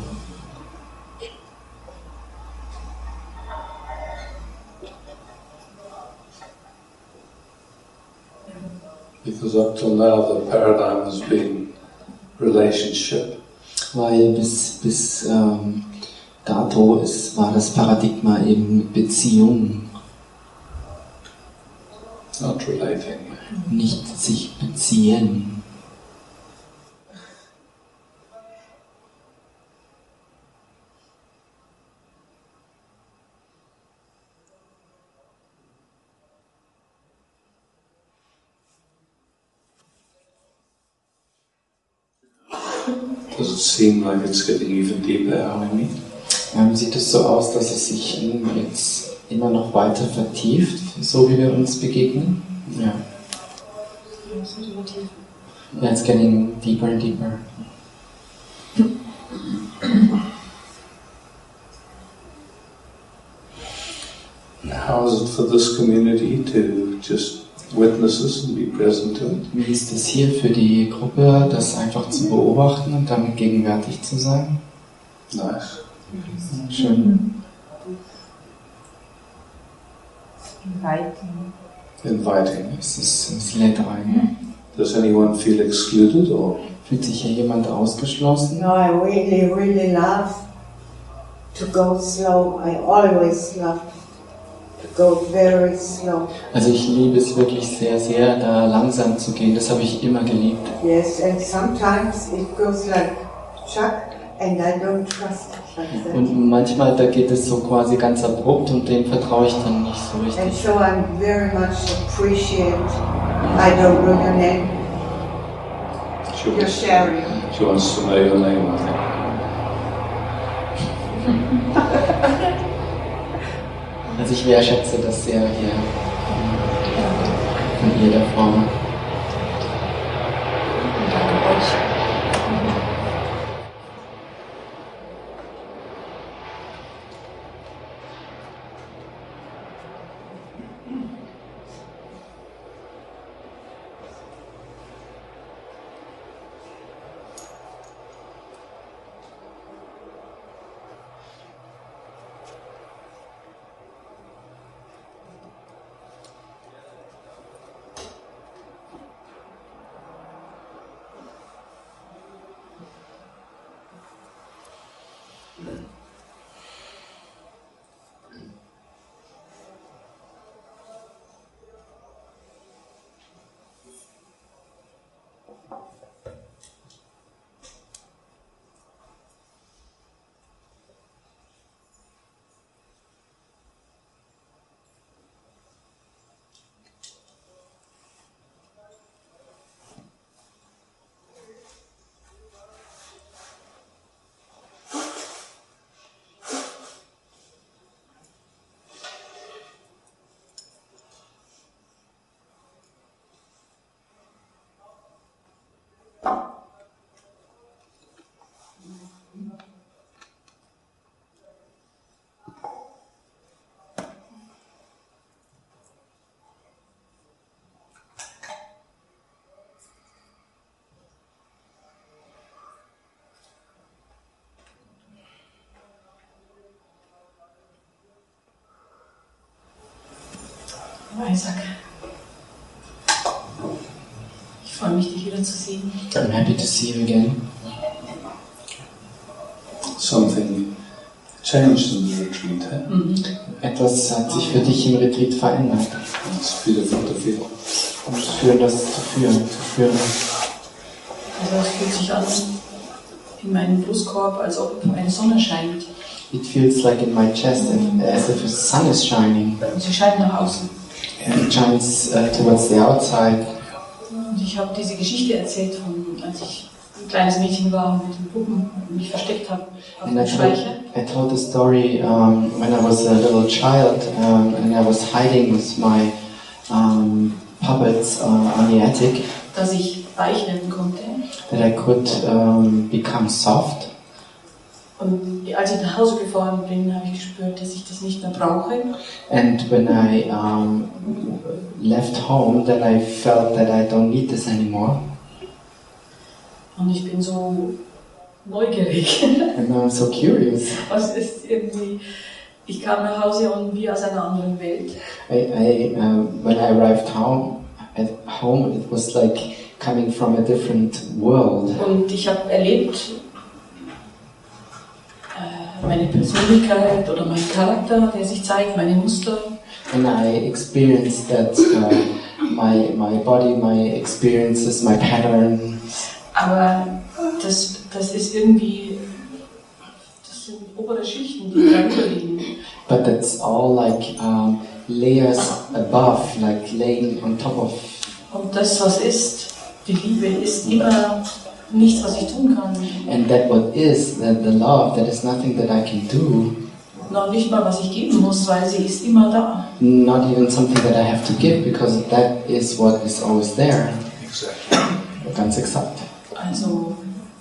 Because up till now the paradigm has been relationship. Weil bis, bis ähm, dato ist, war das Paradigma eben Beziehung. Not relating. Nicht sich beziehen. Does it seem like it's getting even deeper, Arimi? Ähm, sieht es so aus, dass es sich jetzt immer noch weiter vertieft, so wie wir uns begegnen? Ja. Yeah, it's getting deeper and deeper. How is it for this community to just witness this and be present to it? Wie ist es hier für die Gruppe, das einfach zu beobachten und damit gegenwärtig zu sein? Nice. Schön. Inviting. Inviting. Es, ist, es lädt rein. Does anyone feel excluded or? Fühlt sich hier jemand ausgeschlossen? No, I really, really love to go slow. I always love to go very slow. Also ich liebe es wirklich sehr, sehr, da langsam zu gehen. Das habe ich immer geliebt. Yes, and sometimes it goes like chuck, and I don't trust it like that. Und manchmal, da geht es so quasi ganz abrupt und dem vertraue ich dann nicht so And richtig. so I'm very much appreciate. I don't know your name. She You're wants, sharing. she wants to know your name, I think. Also ich wertschätze das sehr hier von jeder Form. Danke euch. Isaac. Ich freue mich, dich wieder zu sehen. I'm happy to see you again. Something changed in the retreat, eh? Mhm. Etwas hat sich für dich im Retreat verändert. It's beautiful to feel. Und schön, das zu führen, zu führen. Also es fühlt sich an in meinem Brustkorb, als ob eine Sonne scheint. It feels like in my chest as if the sun is shining. Und sie scheint nach außen. And it shines uh, towards the outside. Und ich habe diese Geschichte erzählt, von, als ich ein kleines Mädchen war und mit den Puppen und mich versteckt habe auf And der I told, Speiche. I told the story um, when I was a little child um, and I was hiding with my um, puppets uh, on the attic. Dass ich weich werden konnte. That I could um, become soft. Und als ich nach Hause gefahren bin, habe ich gespürt, dass ich das nicht mehr brauche. And when I um, left home, then I felt that I don't need this anymore. Und ich bin so neugierig. And I'm so curious. Was ist irgendwie, ich kam nach Hause und wie aus einer anderen Welt. I, I uh, when I arrived home, at home, it was like coming from a different world. Und ich habe erlebt, meine Persönlichkeit oder mein Charakter, der sich zeigt, meine Muster. And I experienced that uh, my my body, my experiences, my patterns. Aber das, das ist irgendwie, das sind obere Schichten, die darüber liegen. But that's all like um, layers above, like laying on top of. Und das, was ist, die Liebe ist immer nichts, was ich tun kann. And that what is, that the love, that is nothing that I can do. Noch nicht mal, was ich geben muss, weil sie ist immer da. Not even something that I have to give, because that is what is always there. Exactly. Ganz exakt. Also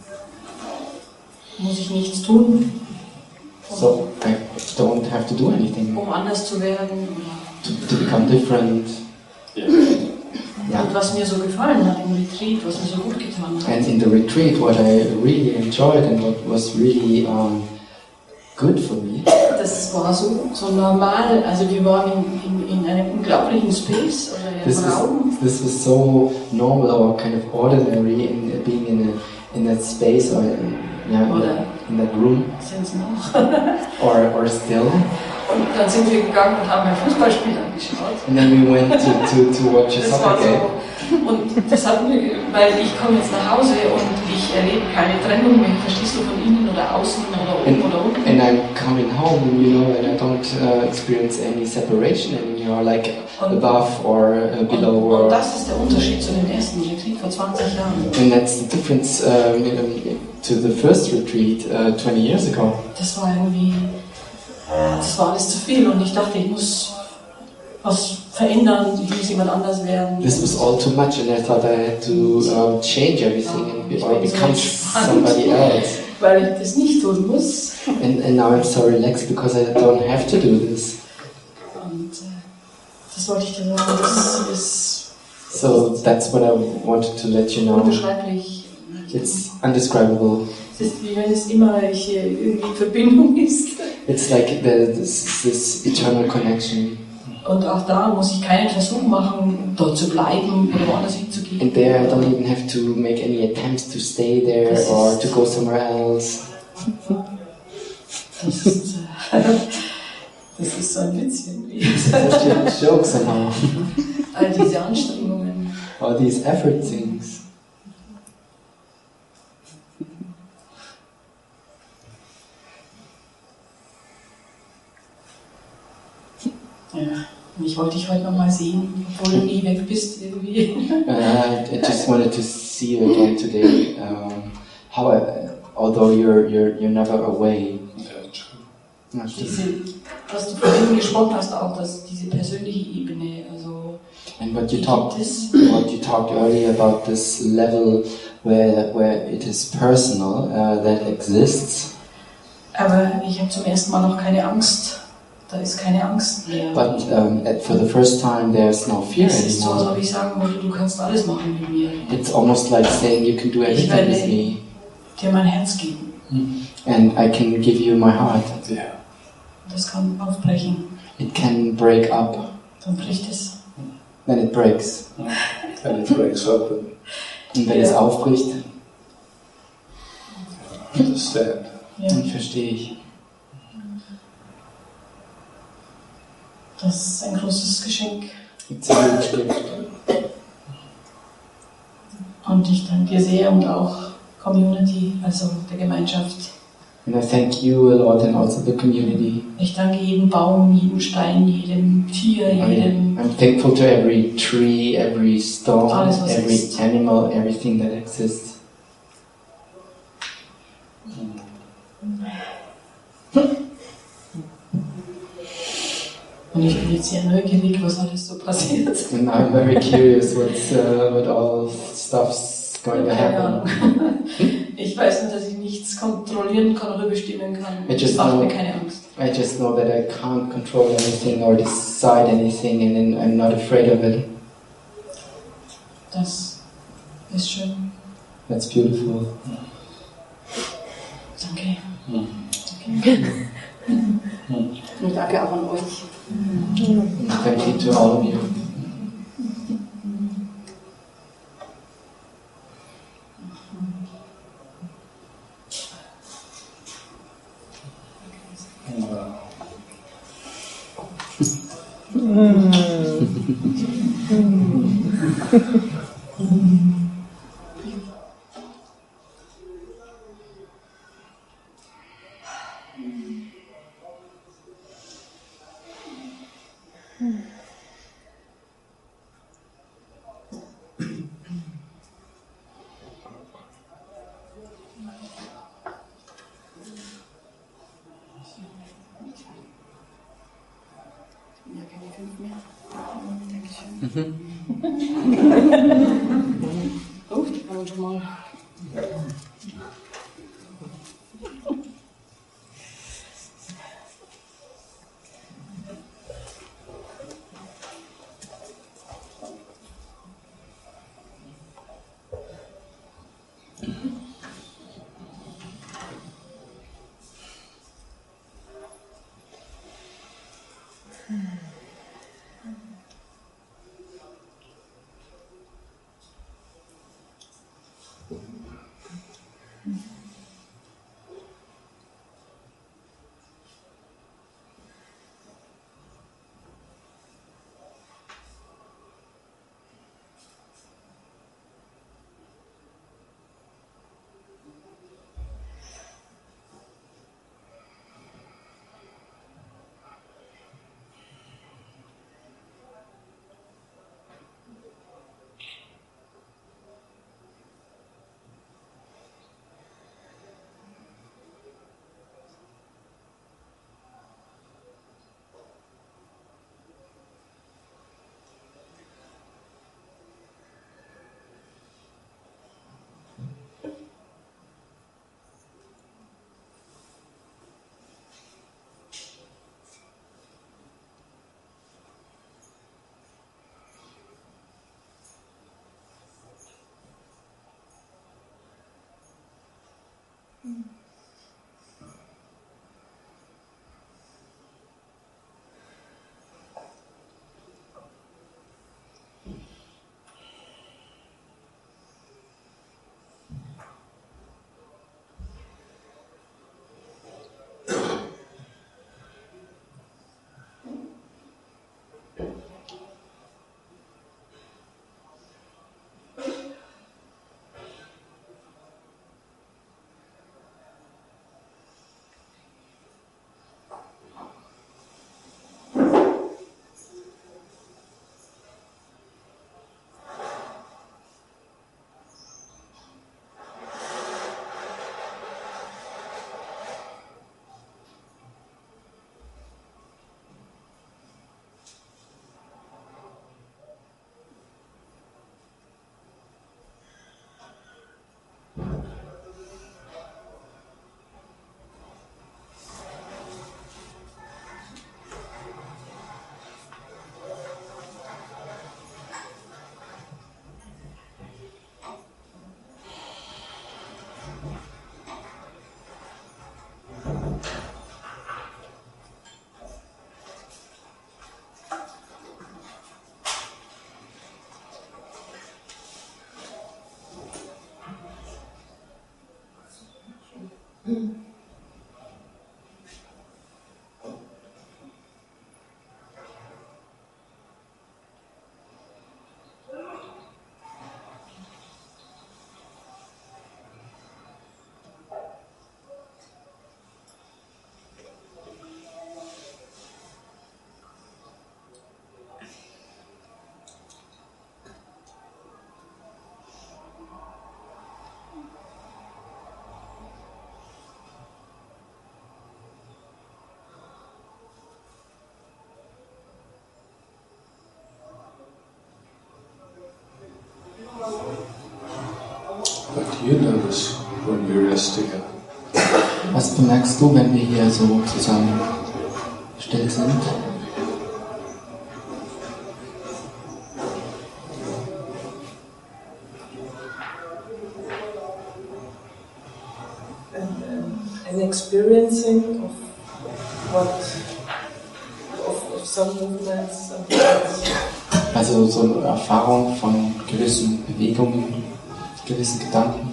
muss ich nichts tun, So I don't have to do anything um anders zu werden. to, to become different. Yeah. Yeah. Und was mir so gefallen hat im Retreat, was mir so gut getan hat. And in the retreat, what I really enjoyed and what was really um, good for me. Das war so, so normal, also wir waren in, in, in einem unglaublichen Space oder This im was, Raum. this was so normal or kind of ordinary in uh, being in a in that space or in, yeah, in, Oder that, in that room sind es noch? or or still. Und dann sind wir gegangen und haben ein Fußballspiel angeschaut. And then we went to, to, to watch a Das soccer war game. so, und das hat mir, weil ich komme jetzt nach Hause und ich erlebe keine Trennung mehr, verstehst du, von innen oder außen oder oben And, oder unten. and I'm coming home, you know, and I don't uh, experience any separation anymore, like Und- above or uh, below. Und, Or, und das ist der Unterschied zu dem ersten Retreat vor zwanzig Jahren. and that's the difference um, to the first retreat uh, twenty years ago. Das war irgendwie, das war alles zu viel und ich dachte, ich muss was verändern, ich muss jemand anders werden. This was all too much, and I thought I had to um, change everything and be, or become somebody else. Weil ich das nicht tun muss. And, and now I'm so relaxed because I don't have to do this. Und äh, das wollte ich dir sagen, das ist So that's what I wanted to let you know. unbeschreiblich. It's undescribable. Es ist wie wenn es immer hier irgendwie Verbindung ist. It's like the, this, this eternal connection. Und auch da muss ich keinen Versuch machen, dort zu bleiben oder woanders hinzugehen. And there I don't even have to make any attempts to stay there or to go somewhere else. Das ist, äh, das ist so ein Witz irgendwie. It's actually a joke somehow. All diese Anstrengungen. All these effort things. Ja, und ich wollte dich heute nochmal sehen, obwohl du nie weg bist irgendwie. Uh, I just wanted to see you again today. Um, how, I, although you're you're you're never away. Yeah, true. Not just- Diese, was du vorhin gesprochen hast, auch dass diese persönliche Ebene, also And what you die talked, gibt es. what you talked earlier about this level where where it is personal uh, that exists. Aber ich habe zum ersten Mal noch keine Angst. Da ist keine Angst mehr. But um, at, for the first time, there's no fear Es ist so, als anymore. ob ich sagen würde, du kannst alles machen mit mir. It's almost like saying you can do Ich everything with werde me, dir mein Herz geben. and I can give you my heart. Yeah. Das kann aufbrechen. It can break up, Dann bricht es. then it breaks, And it breaks open. und wenn es Ja. aufbricht, Understand. Ja. dann verstehe ich. Das ist ein großes Geschenk. It's a huge gift. Und ich danke dir sehr und auch Community, also der Gemeinschaft. And I thank you a lot, and also the community. Ich danke jedem Baum, jedem Stein, jedem Tier, I, jedem. I'm thankful to every tree, every stone, Alles, was every ist. animal, everything that exists. Und ich bin jetzt sehr neugierig, was alles so passiert. And I'm very curious what's uh, what all stuff's going to Keine happen. Ahnung. Ich weiß nur, dass ich nichts kontrollieren kann oder bestimmen kann. I just Das macht know- mir keine Angst. I just know that I can't control anything or decide anything, and then I'm not afraid of it. Das ist schön. That's beautiful. Danke. Und danke auch an euch. Thank you to all of you. Ja, keine fünf mehr. Dankeschön. Oh, die kann man schon mal. But you know this. when we rest together? Was bemerkst du, wenn wir hier so zusammen still sind? An experiencing of what of, of some movements. Also so eine Erfahrung von gewissen Bewegungen, gewissen Gedanken.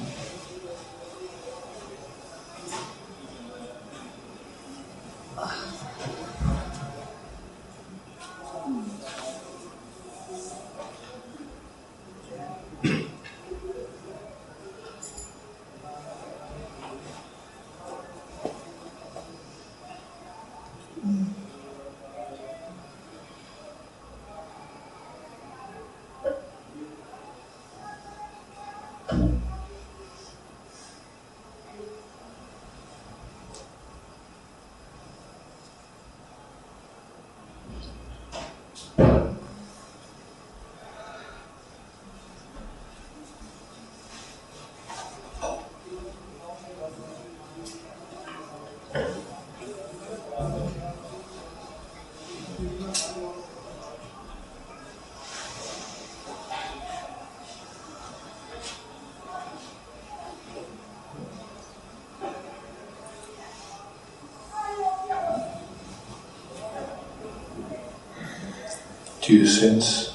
Do you sense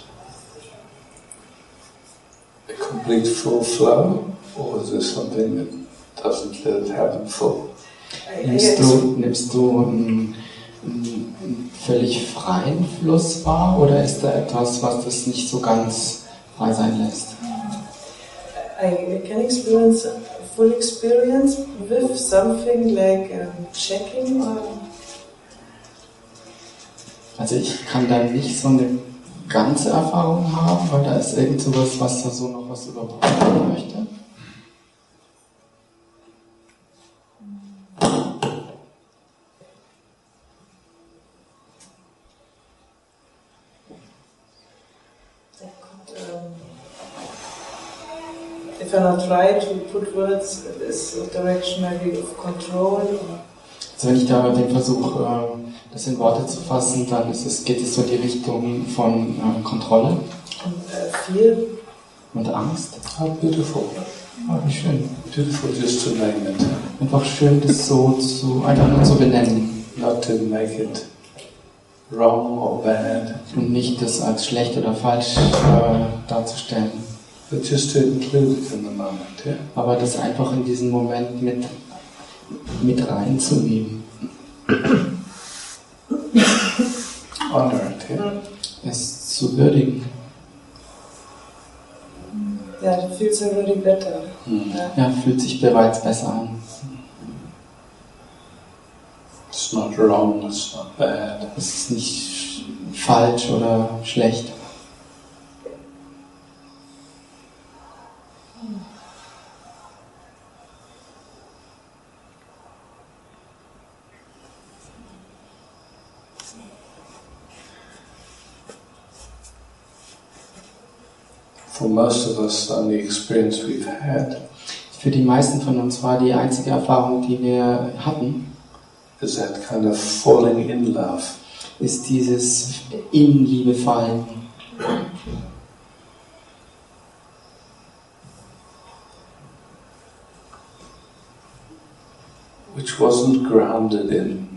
a complete full flow, or is there something that doesn't let it happen full? Nimmst du, nimmst du einen, einen völlig freien Fluss wahr, oder ist da etwas, was das nicht so ganz frei sein lässt? I can experience a full experience with something like um, checking or Also ich kann da nicht so eine ganze Erfahrung haben, weil da ist irgend sowas, was da so noch was überprüfen möchte. If I not try to put words, it's a direction maybe of control. Also wenn ich da den Versuch, das in Worte zu fassen, dann ist es, geht es so in die Richtung von äh, Kontrolle and, uh, fear und Angst. How beautiful. Oh, wie schön. Beautiful just to name it. Einfach schön, das so zu, einfach nur zu benennen. Not to make it wrong or bad. Und nicht das als schlecht oder falsch äh, darzustellen. But just to include it in the moment, yeah? Aber das einfach in diesen Moment mit, mit reinzunehmen. Honor it, yeah? Es zu würdigen. Yeah, it feels already better. Mm. Yeah. Ja, fühlt sich bereits besser an. It's not wrong, it's not bad. Es ist nicht falsch oder schlecht. For most of us, the only experience we've had Für die meisten von uns war die einzige Erfahrung, die wir hatten, is that kind of falling in love. ist dieses in Liebe fallen. Which wasn't grounded in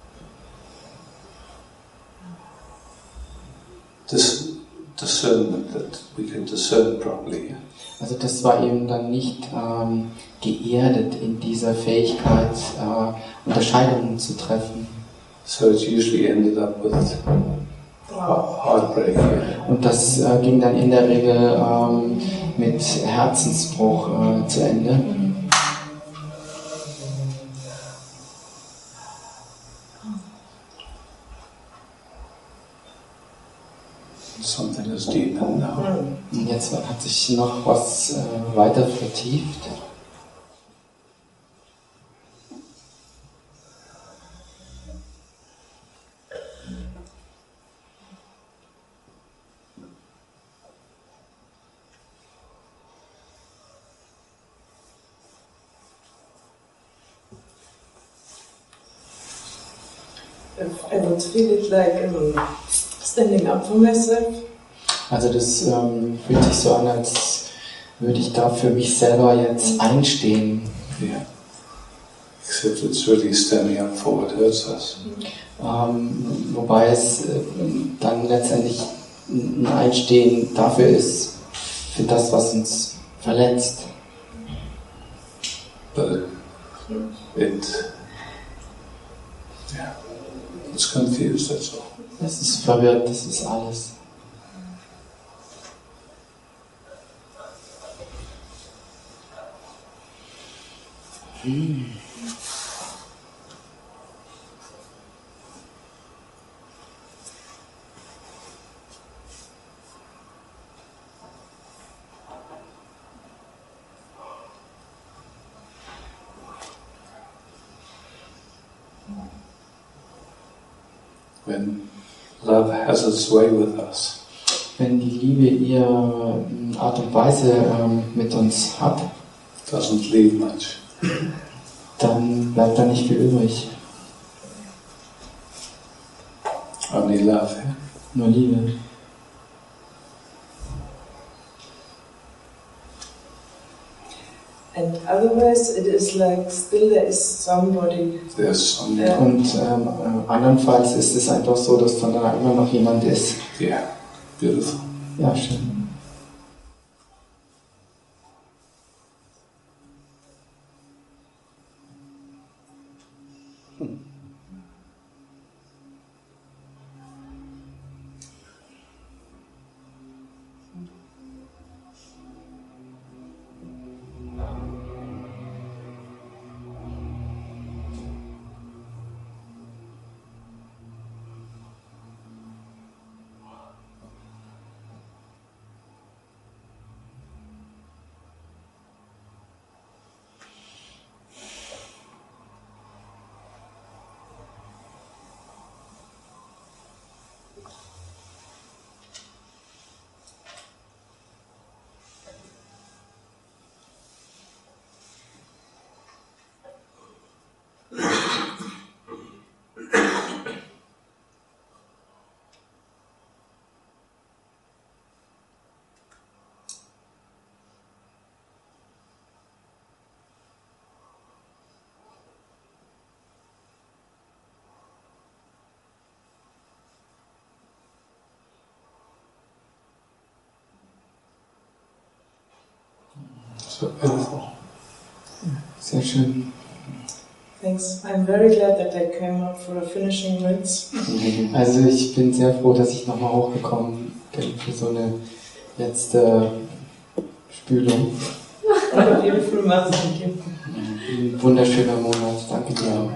this discernment that we can discern properly. Also das war eben dann nicht ähm, geerdet in dieser Fähigkeit, äh, Unterscheidungen zu treffen. So it usually ended up with heartbreak. Und das äh, ging dann in der Regel ähm, mit Herzensbruch äh, zu Ende. Something is deepened now. Und jetzt hat sich noch was äh, weiter vertieft. I would feel it like um, standing up for myself. Also das ähm, fühlt sich so an, als würde ich da für mich selber jetzt einstehen. Yeah. Except it's really standing up for what hurts us. Ähm, wobei es äh, dann letztendlich ein Einstehen dafür ist, für das, was uns verletzt. But it, yeah, it's confused, that's all. Es ist verwirrt, das ist alles. Hm. When love has its way with us, Wenn die Liebe ihre Art und Weise ähm, mit uns hat, doesn't leave much. dann bleibt da nicht viel übrig. Only love. Yeah? Nur Liebe. And otherwise it is like still there is somebody. There's some, Yeah. Und ähm, äh, andernfalls ist es einfach so, dass dann da immer noch jemand ist. yeah, beautiful. Ja, schön. So beautiful. Sehr schön. Thanks. I'm very glad that I came up for a finishing rinse. Also ich bin sehr froh, dass ich nochmal hochgekommen bin für so eine letzte Spülung. What a beautiful month. Thank you. Ein wunderschöner Monat. Danke dir.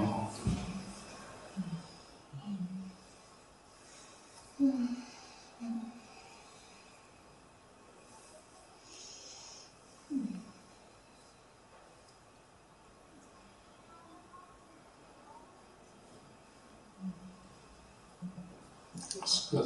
It's good.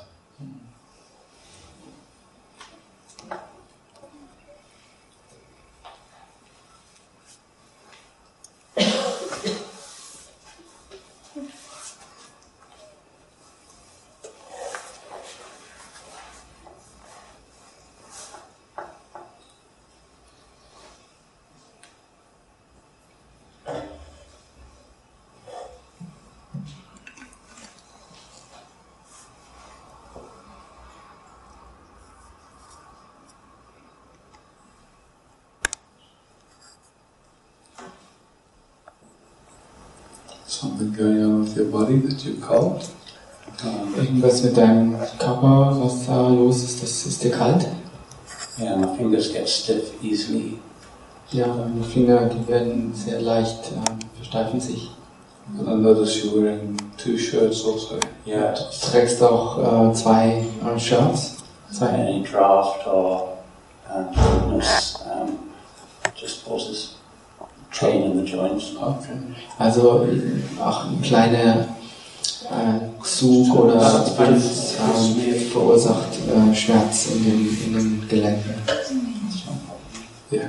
Something going on with your body that you called? Irgendwas mit deinem Körper, was da los ist, das ist dir kalt? Yeah, my fingers get stiff easily. Ja, meine Finger, die werden sehr leicht, äh, versteifen sich. And I notice you're wearing two shirts also. Yeah, Du trägst auch äh, zwei äh, Shirts. Zwei. any draft or um, shortness um, just causes pain in the joints. Okay. Also äh, auch ein kleiner äh, Zug oder Wind ähm, verursacht äh, Schmerz in den, in den Gelenken. Yeah.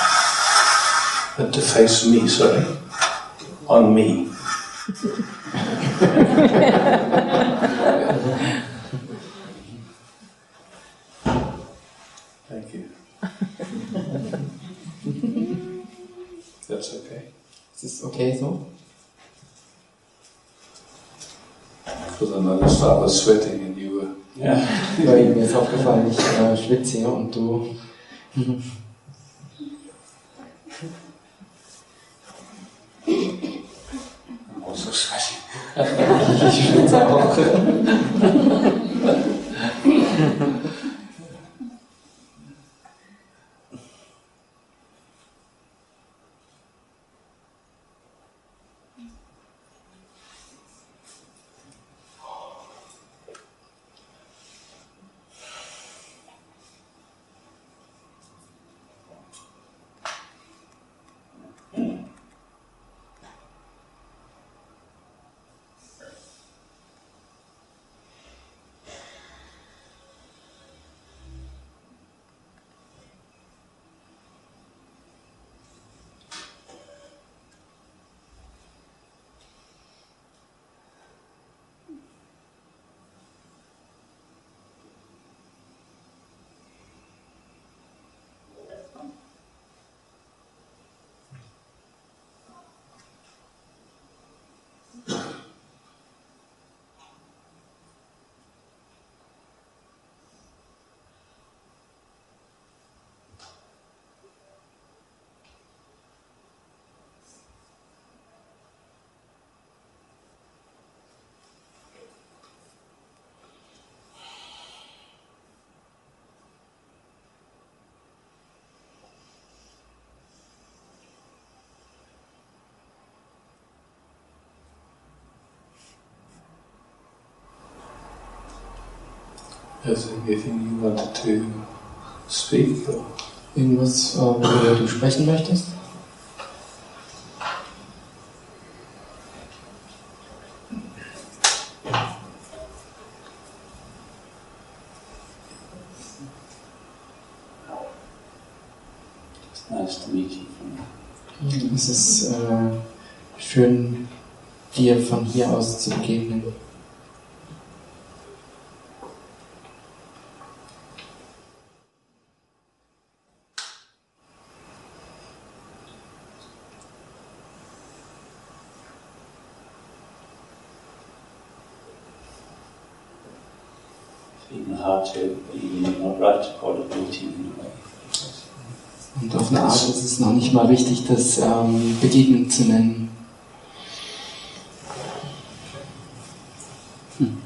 But to face me, sorry. On me. Thank you. That's okay. Ist es okay so? Because I noticed I was sweating and you were. Yeah. Weil mir ist aufgefallen, ich äh, schwitze hier und du. I'm also sweating. Ich schwitze auch. Is there anything you wanted to speak? Or? Irgendwas, äh, worüber du sprechen möchtest? It's nice to meet you from here. Es ist äh, schön, dir von hier aus zu begegnen. Even hard to, even not right to call it meeting in a way. Und auf eine Art ist es noch nicht mal richtig, das ähm, Begegnen zu nennen. Hm.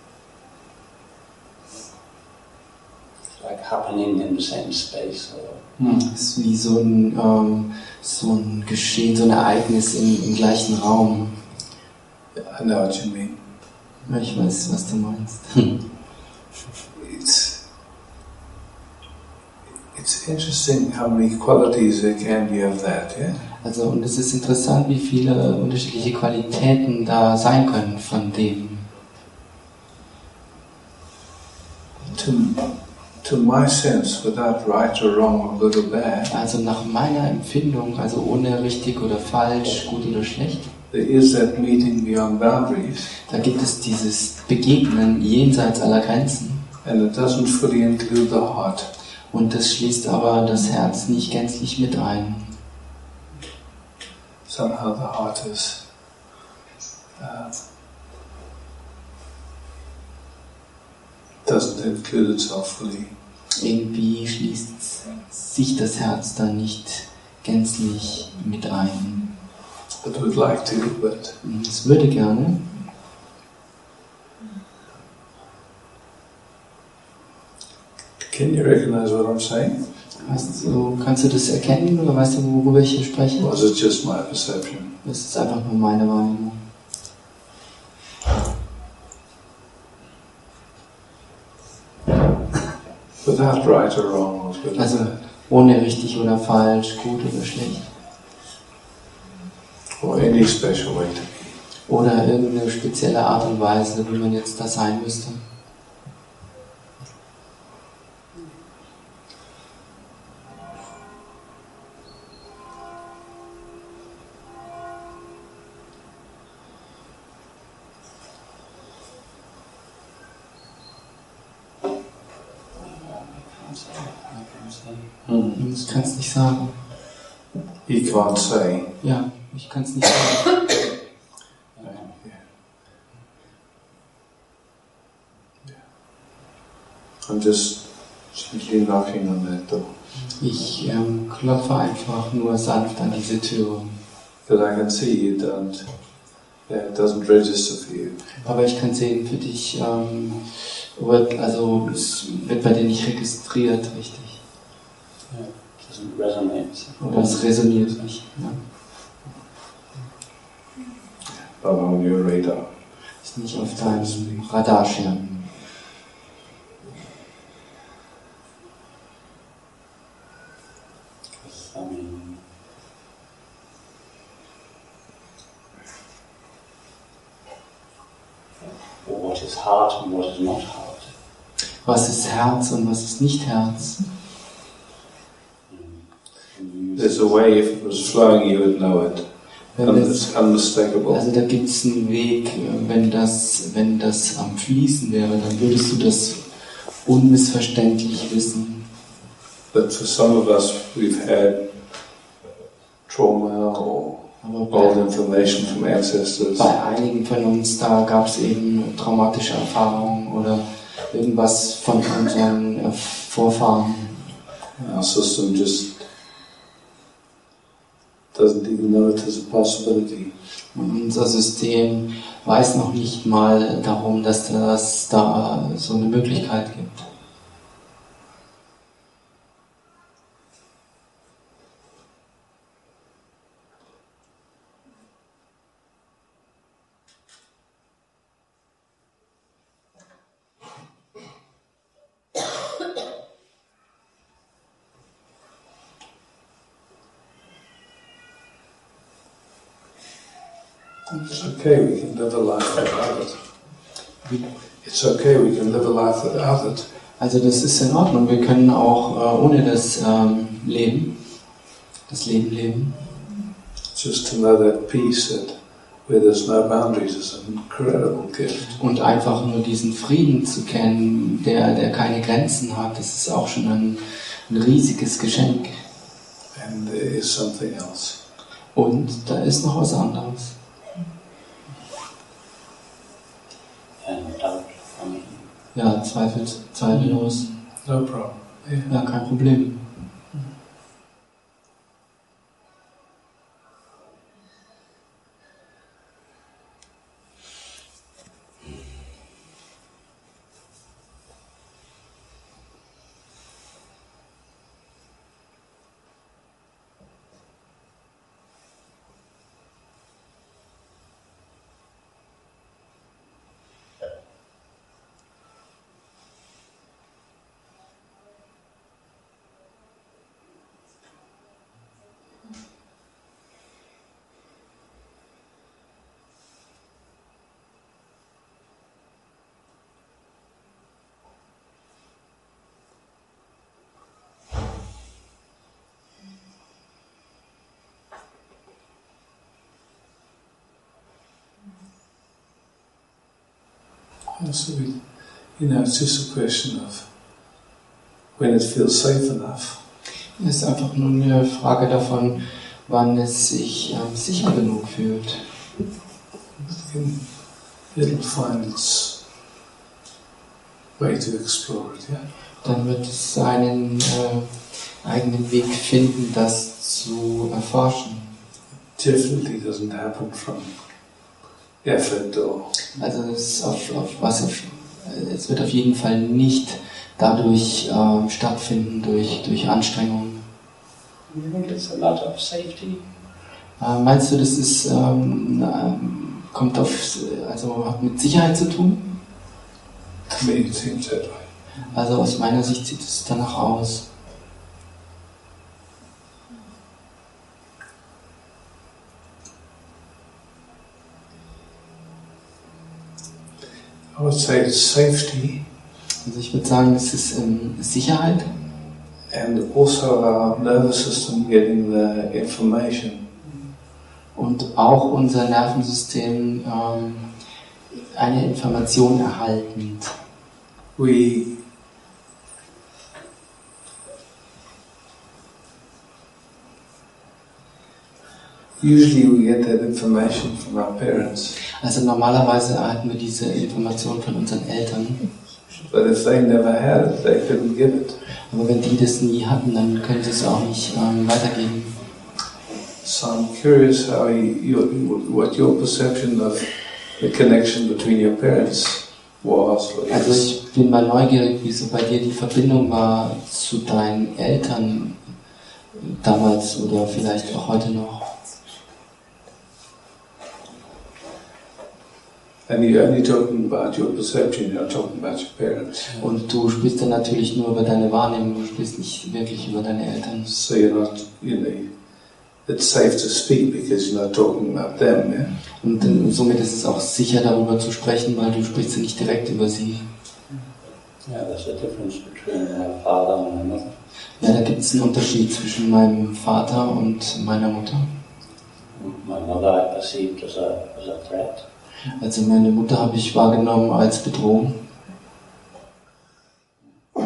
It's like happening in the same space. Or Hm. Es ist wie so ein, ähm, so ein Geschehen, so ein Ereignis im, im gleichen Raum. I know what you mean. Ja, ich weiß, was du meinst. It's it's interesting how many qualities there can be of that, yeah? Also, und es ist interessant, wie viele unterschiedliche Qualitäten da sein können von dem. To, to my sense, without right or wrong or good or bad, Also nach meiner Empfindung, also ohne richtig oder falsch, gut oder schlecht, there is that meeting beyond boundaries, da gibt es dieses Begegnen jenseits aller Grenzen. and it doesn't fully include the heart. Und das schließt aber das Herz nicht gänzlich mit ein. Somehow the heart is uh, doesn't include itself fully. Irgendwie schließt sich das Herz da nicht gänzlich mit ein. It would like to, but Es würde gerne, can you recognize what I'm saying? weißt du, kannst du das erkennen oder weißt du, worüber ich hier spreche? Or is it just my perception? Das ist einfach nur meine Wahrnehmung. Without right or wrong or good or Also bad. ohne richtig oder falsch, gut oder schlecht. Or any special way to be. Oder irgendeine spezielle Art und Weise, wie man jetzt da sein müsste. Mm. Ich kann es nicht sagen. He can't say. Ja, ich kann es nicht sagen. I'm just gently knocking on that door. Ich ähm, klopfe einfach nur sanft an diese Tür. But I can see you don't. Yeah, it doesn't register for you. Aber ich kann sehen, für dich ähm, wird, also es wird bei dir nicht registriert, richtig. Yeah, it doesn't resonate. Oder es resoniert nicht. Ja. But on your radar. Ist nicht auf deinem Radarschirm. I mean, what is heart and what is not heart? Was ist Herz und was ist nicht Herz? There's a way, if it was flowing, you would know it. Wenn And das, it's unmistakable. also da gibt es einen Weg, wenn das, wenn das am Fließen wäre, dann würdest du das unmissverständlich wissen. But for some of us, we've had trauma or Aber old bei, information from ancestors. bei einigen von uns, da gab es eben traumatische Erfahrungen oder irgendwas von unseren äh, Vorfahren. Our system just doesn't even know it as a possibility. Und unser System weiß noch nicht mal darum, dass es da so eine Möglichkeit gibt. It's okay, we can live a life without it. It's okay, we can live a life without it. Also das ist in Ordnung. Wir können auch äh, ohne das ähm, leben, das Leben leben. Just to know that peace that where there's no boundaries is an incredible gift. Und einfach nur diesen Frieden zu kennen, der, der keine Grenzen hat, das ist auch schon ein, ein riesiges Geschenk. And there is something else. Und da ist noch was anderes. And doubt, I mean, Ja, zweifelt, zweifellos. No problem. Yeah. Ja, kein Problem. So we, you know, it's just a question of when it feels safe enough. Es ist einfach nur eine Frage davon, wann es sich ähm, sicher genug fühlt. It'll find its way to explore it, yeah? Dann wird es seinen äh, eigenen Weg finden, das zu erforschen. Definitely doesn't happen from effort or Also es, auf, auf was auf, es wird auf jeden Fall nicht dadurch ähm, stattfinden, durch, durch Anstrengung. you think it's a lot of safety? Äh, meinst du, das ist, ähm, ähm, kommt auf, also hat mit Sicherheit zu tun? to me it seems that way. Also aus meiner Sicht sieht es danach aus. I would say it's safety Also ich würde sagen, es ist ähm, Sicherheit and also our nervous system getting the information. und auch unser Nervensystem ähm, eine Information erhaltend. We Usually we get that information from our parents. Also normalerweise erhalten wir diese Information von unseren Eltern. But if they never had it, they couldn't give it. Aber wenn die das nie hatten, dann können sie es auch nicht ähm, weitergeben. So I'm curious how you, what your perception of the connection between your parents was. Also ich bin mal neugierig, wie so bei dir die Verbindung war zu deinen Eltern damals oder vielleicht auch heute noch. And you're only talking about your perception, you're not talking about your parents. Und du sprichst dann natürlich nur über deine Wahrnehmung, du sprichst nicht wirklich über deine Eltern. So you're not, you know, it's safe to speak because you're not talking about them, yeah? Und äh, somit ist es auch sicher, darüber zu sprechen, weil du sprichst ja nicht direkt über sie. Yeah, there's a difference between my father and my mother. Ja, da gibt es einen Unterschied zwischen meinem Vater und meiner Mutter. My mother I perceived as a, as a threat. Also meine Mutter habe ich wahrgenommen als Bedrohung. And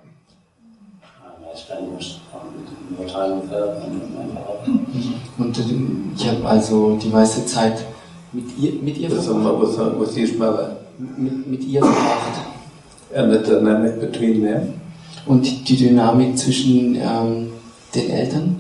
I spent most, more time with her than with my father. Und äh, ich habe also die meiste Zeit mit ihr, mit ihr With, verbracht. with, with his mother. Mit, mit ihr verbracht. And the dynamic between them. Und die Dynamik zwischen ähm, den Eltern.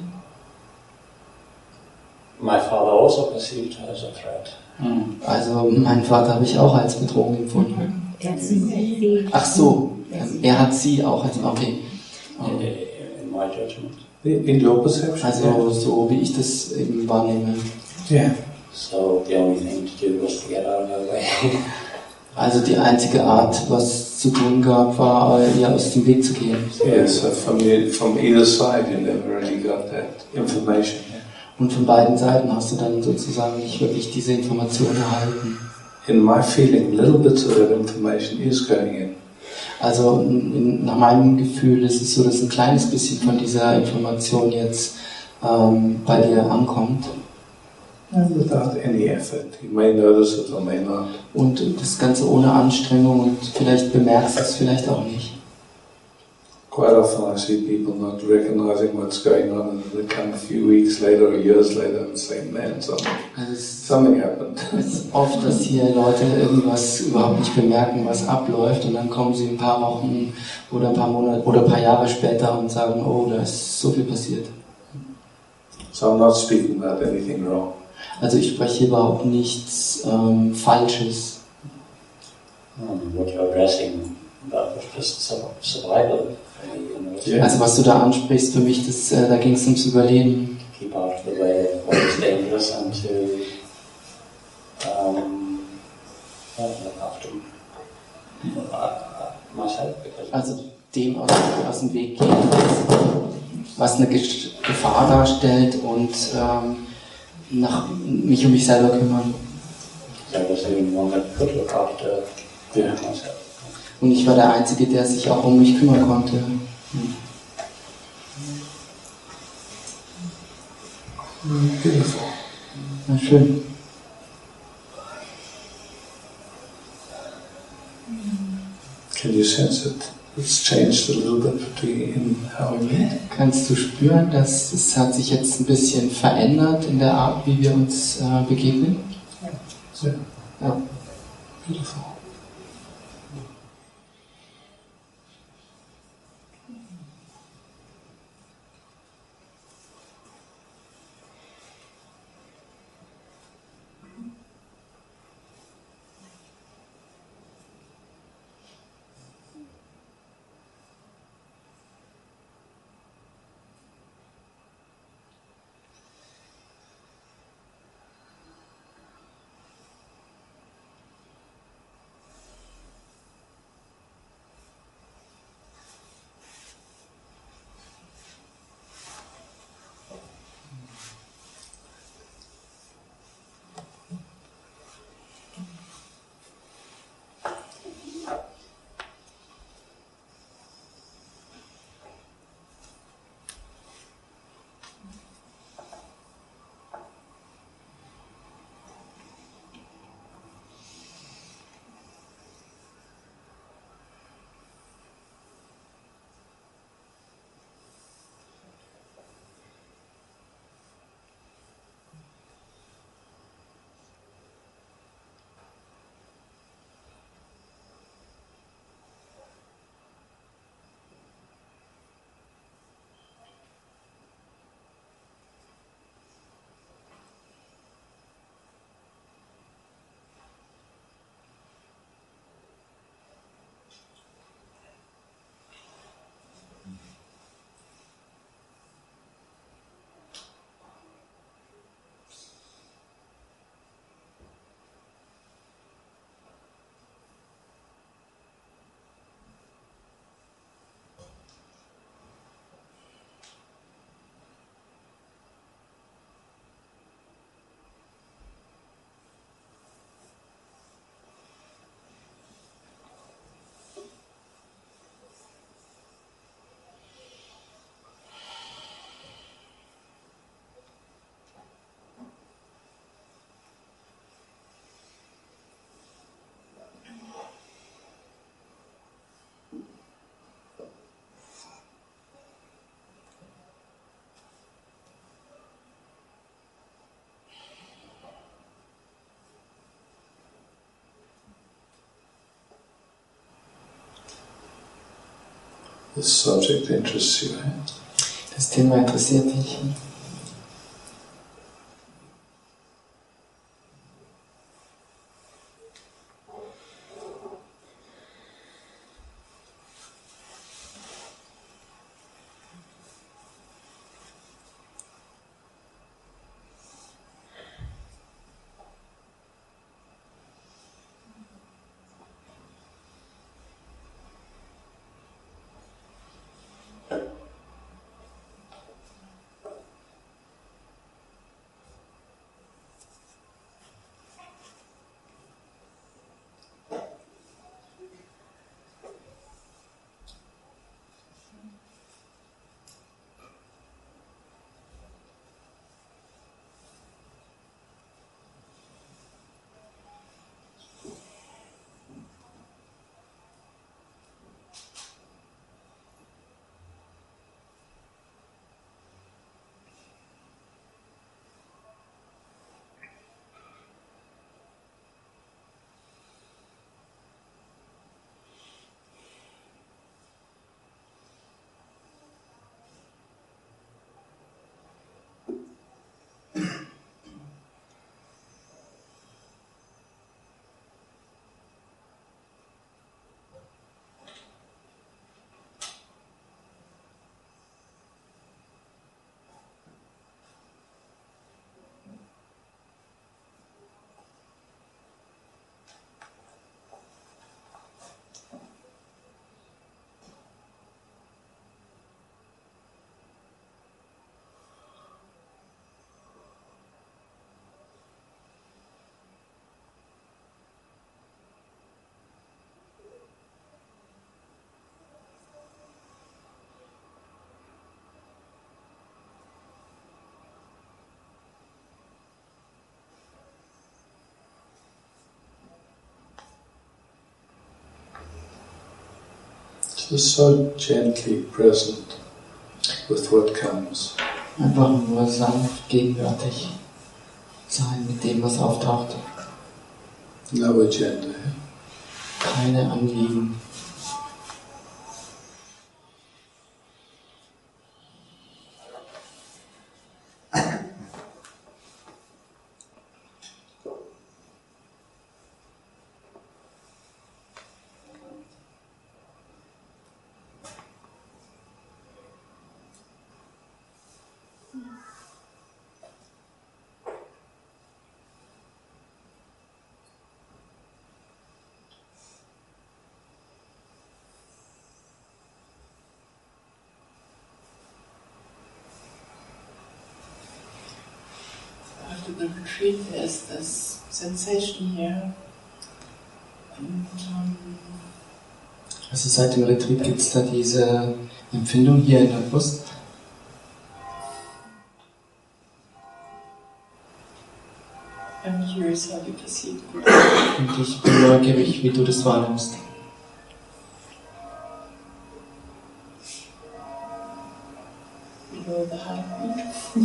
My father also perceived her as a threat. Also meinen Vater habe ich auch als Bedrohung empfunden. Er hat sie. Ach so, ähm, er hat sie auch als, okay. In, in my judgment. In your perception. Also so wie ich das eben wahrnehme. Yeah. So the only thing to do was to get out of her way. Also die einzige Art, was zu tun gab, war, ihr aus dem Weg zu gehen. Yeah, so from, the, from either side you never really got that information. Und von beiden Seiten hast du dann sozusagen nicht wirklich diese Information erhalten. In my feeling, little bits of that information is going in. Also in, nach meinem Gefühl ist es so, dass ein kleines bisschen von dieser Information jetzt ähm, bei dir ankommt. And without any effort. You may notice it or may not. Und das Ganze ohne Anstrengung und vielleicht bemerkst du es vielleicht auch nicht. Quite often I see people not recognizing what's going on and they come a few weeks later or years later and say, man, something, Also es something happened. Es ist oft, dass hier Leute irgendwas überhaupt nicht bemerken, was abläuft, und dann kommen sie ein paar Wochen oder ein paar Monate oder ein paar Jahre später und sagen, oh, da ist so viel passiert. So I'm not speaking about anything wrong. Also ich spreche hier überhaupt nichts ähm, Falsches. Um, what you're addressing, that was just survival. You know, Yeah. Also was du da ansprichst, für mich, das, äh, da ging es ums Überleben. keep out of the way of what is dangerous and to um, yeah, look after uh, myself. Because Also dem aus, aus dem Weg gehen, was eine Gesch- Gefahr darstellt, und ähm, nach, mich um mich selber kümmern. I was the only one that could look after Yeah. myself. Und ich war der Einzige, der sich auch um mich kümmern konnte. Beautiful. Na schön. Can you sense it? It's changed a little bit between in how we meet. Kannst du spüren, dass es hat sich jetzt ein bisschen verändert in der Art, wie wir uns äh, begegnen? Yeah. Ja. Beautiful. the subject interests you. Eh? Das Thema interessiert dich. Just so gently present with what comes. Einfach nur sanft gegenwärtig sein mit dem, was auftaucht. No agenda. Keine Anliegen. After the retreat, there's this sensation here. And, um, Also seit dem Retreat gibt es da diese Empfindung hier in der Brust. I'm curious how you perceive it. Und ich bin neugierig, wie du das wahrnimmst. Below the heartbeat.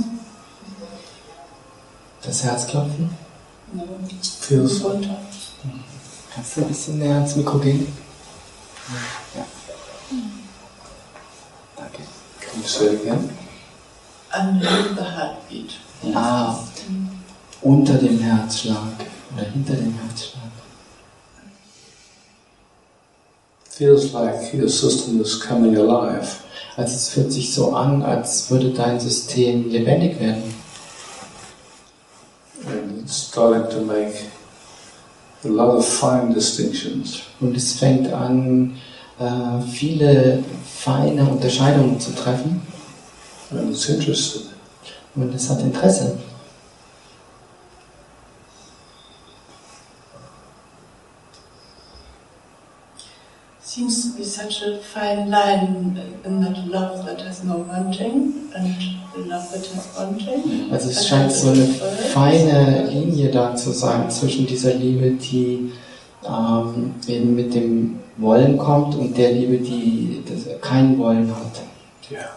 Das Herzklopfen. No, Feels runter. Kannst du ein bisschen näher ans Mikro gehen? Ja. Danke. Can you say it again? Underneath the heartbeat. Ah, unter dem Herzschlag oder hinter dem Herzschlag. Feels like your system is coming alive. Also es fühlt sich so an, als würde dein System lebendig werden. And it's starting to make a lot of fine distinctions. Und es fängt an, äh, viele feine Unterscheidungen zu treffen. And it's interested. Und es hat Interesse. Seems to be such a fine line in that love that has no wanting and the love that has wanting. Also es scheint so eine feine Linie da zu sein zwischen dieser Liebe, die ähm, eben mit dem Wollen kommt und der Liebe, die das, kein Wollen hat. Yeah.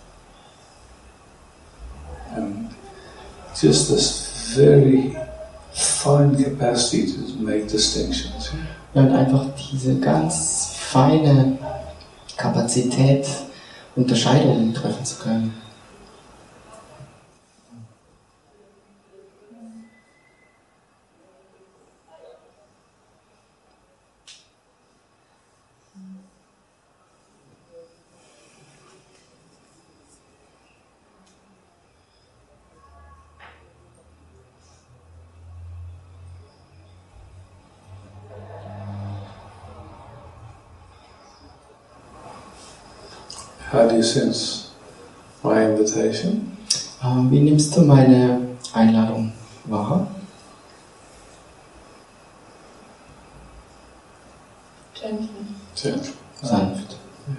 And just this very fine capacity to make distinctions. Und einfach diese ganz feine Kapazität, Unterscheidungen treffen zu können. How do you sense my invitation? Wie nimmst du meine Einladung wahr? Gently. Gently. Sanft.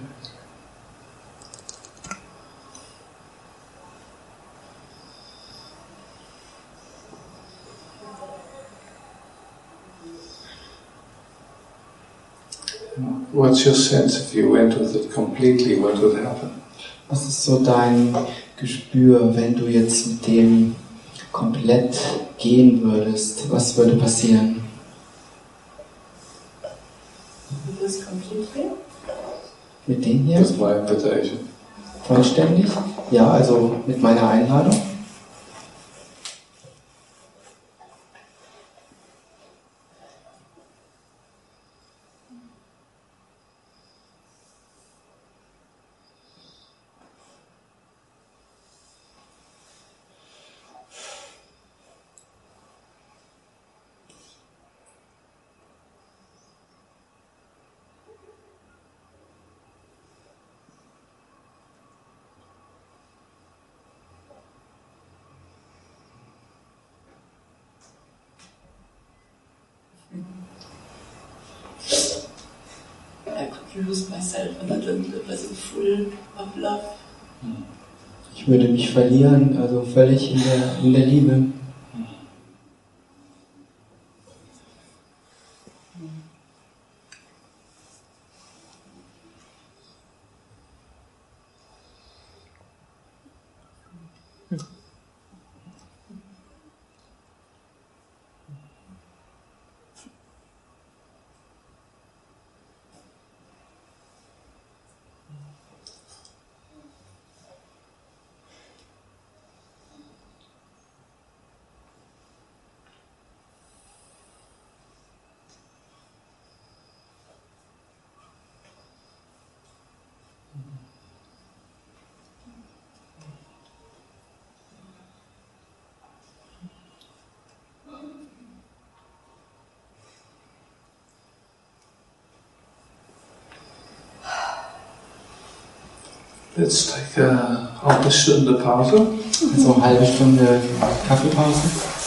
What's your sense if you went with it completely, what would happen? Was ist so dein Gespür, wenn du jetzt mit dem komplett gehen würdest? Was würde passieren? With this completely? Mit dem hier? With my invitation. Vollständig? Ja, also mit meiner Einladung. I could lose myself in a little vessel full of love. Ich würde mich verlieren, also völlig in der, in der Liebe. Let's take a halbe Stunde Pause. Also eine halbe Stunde Kaffeepause.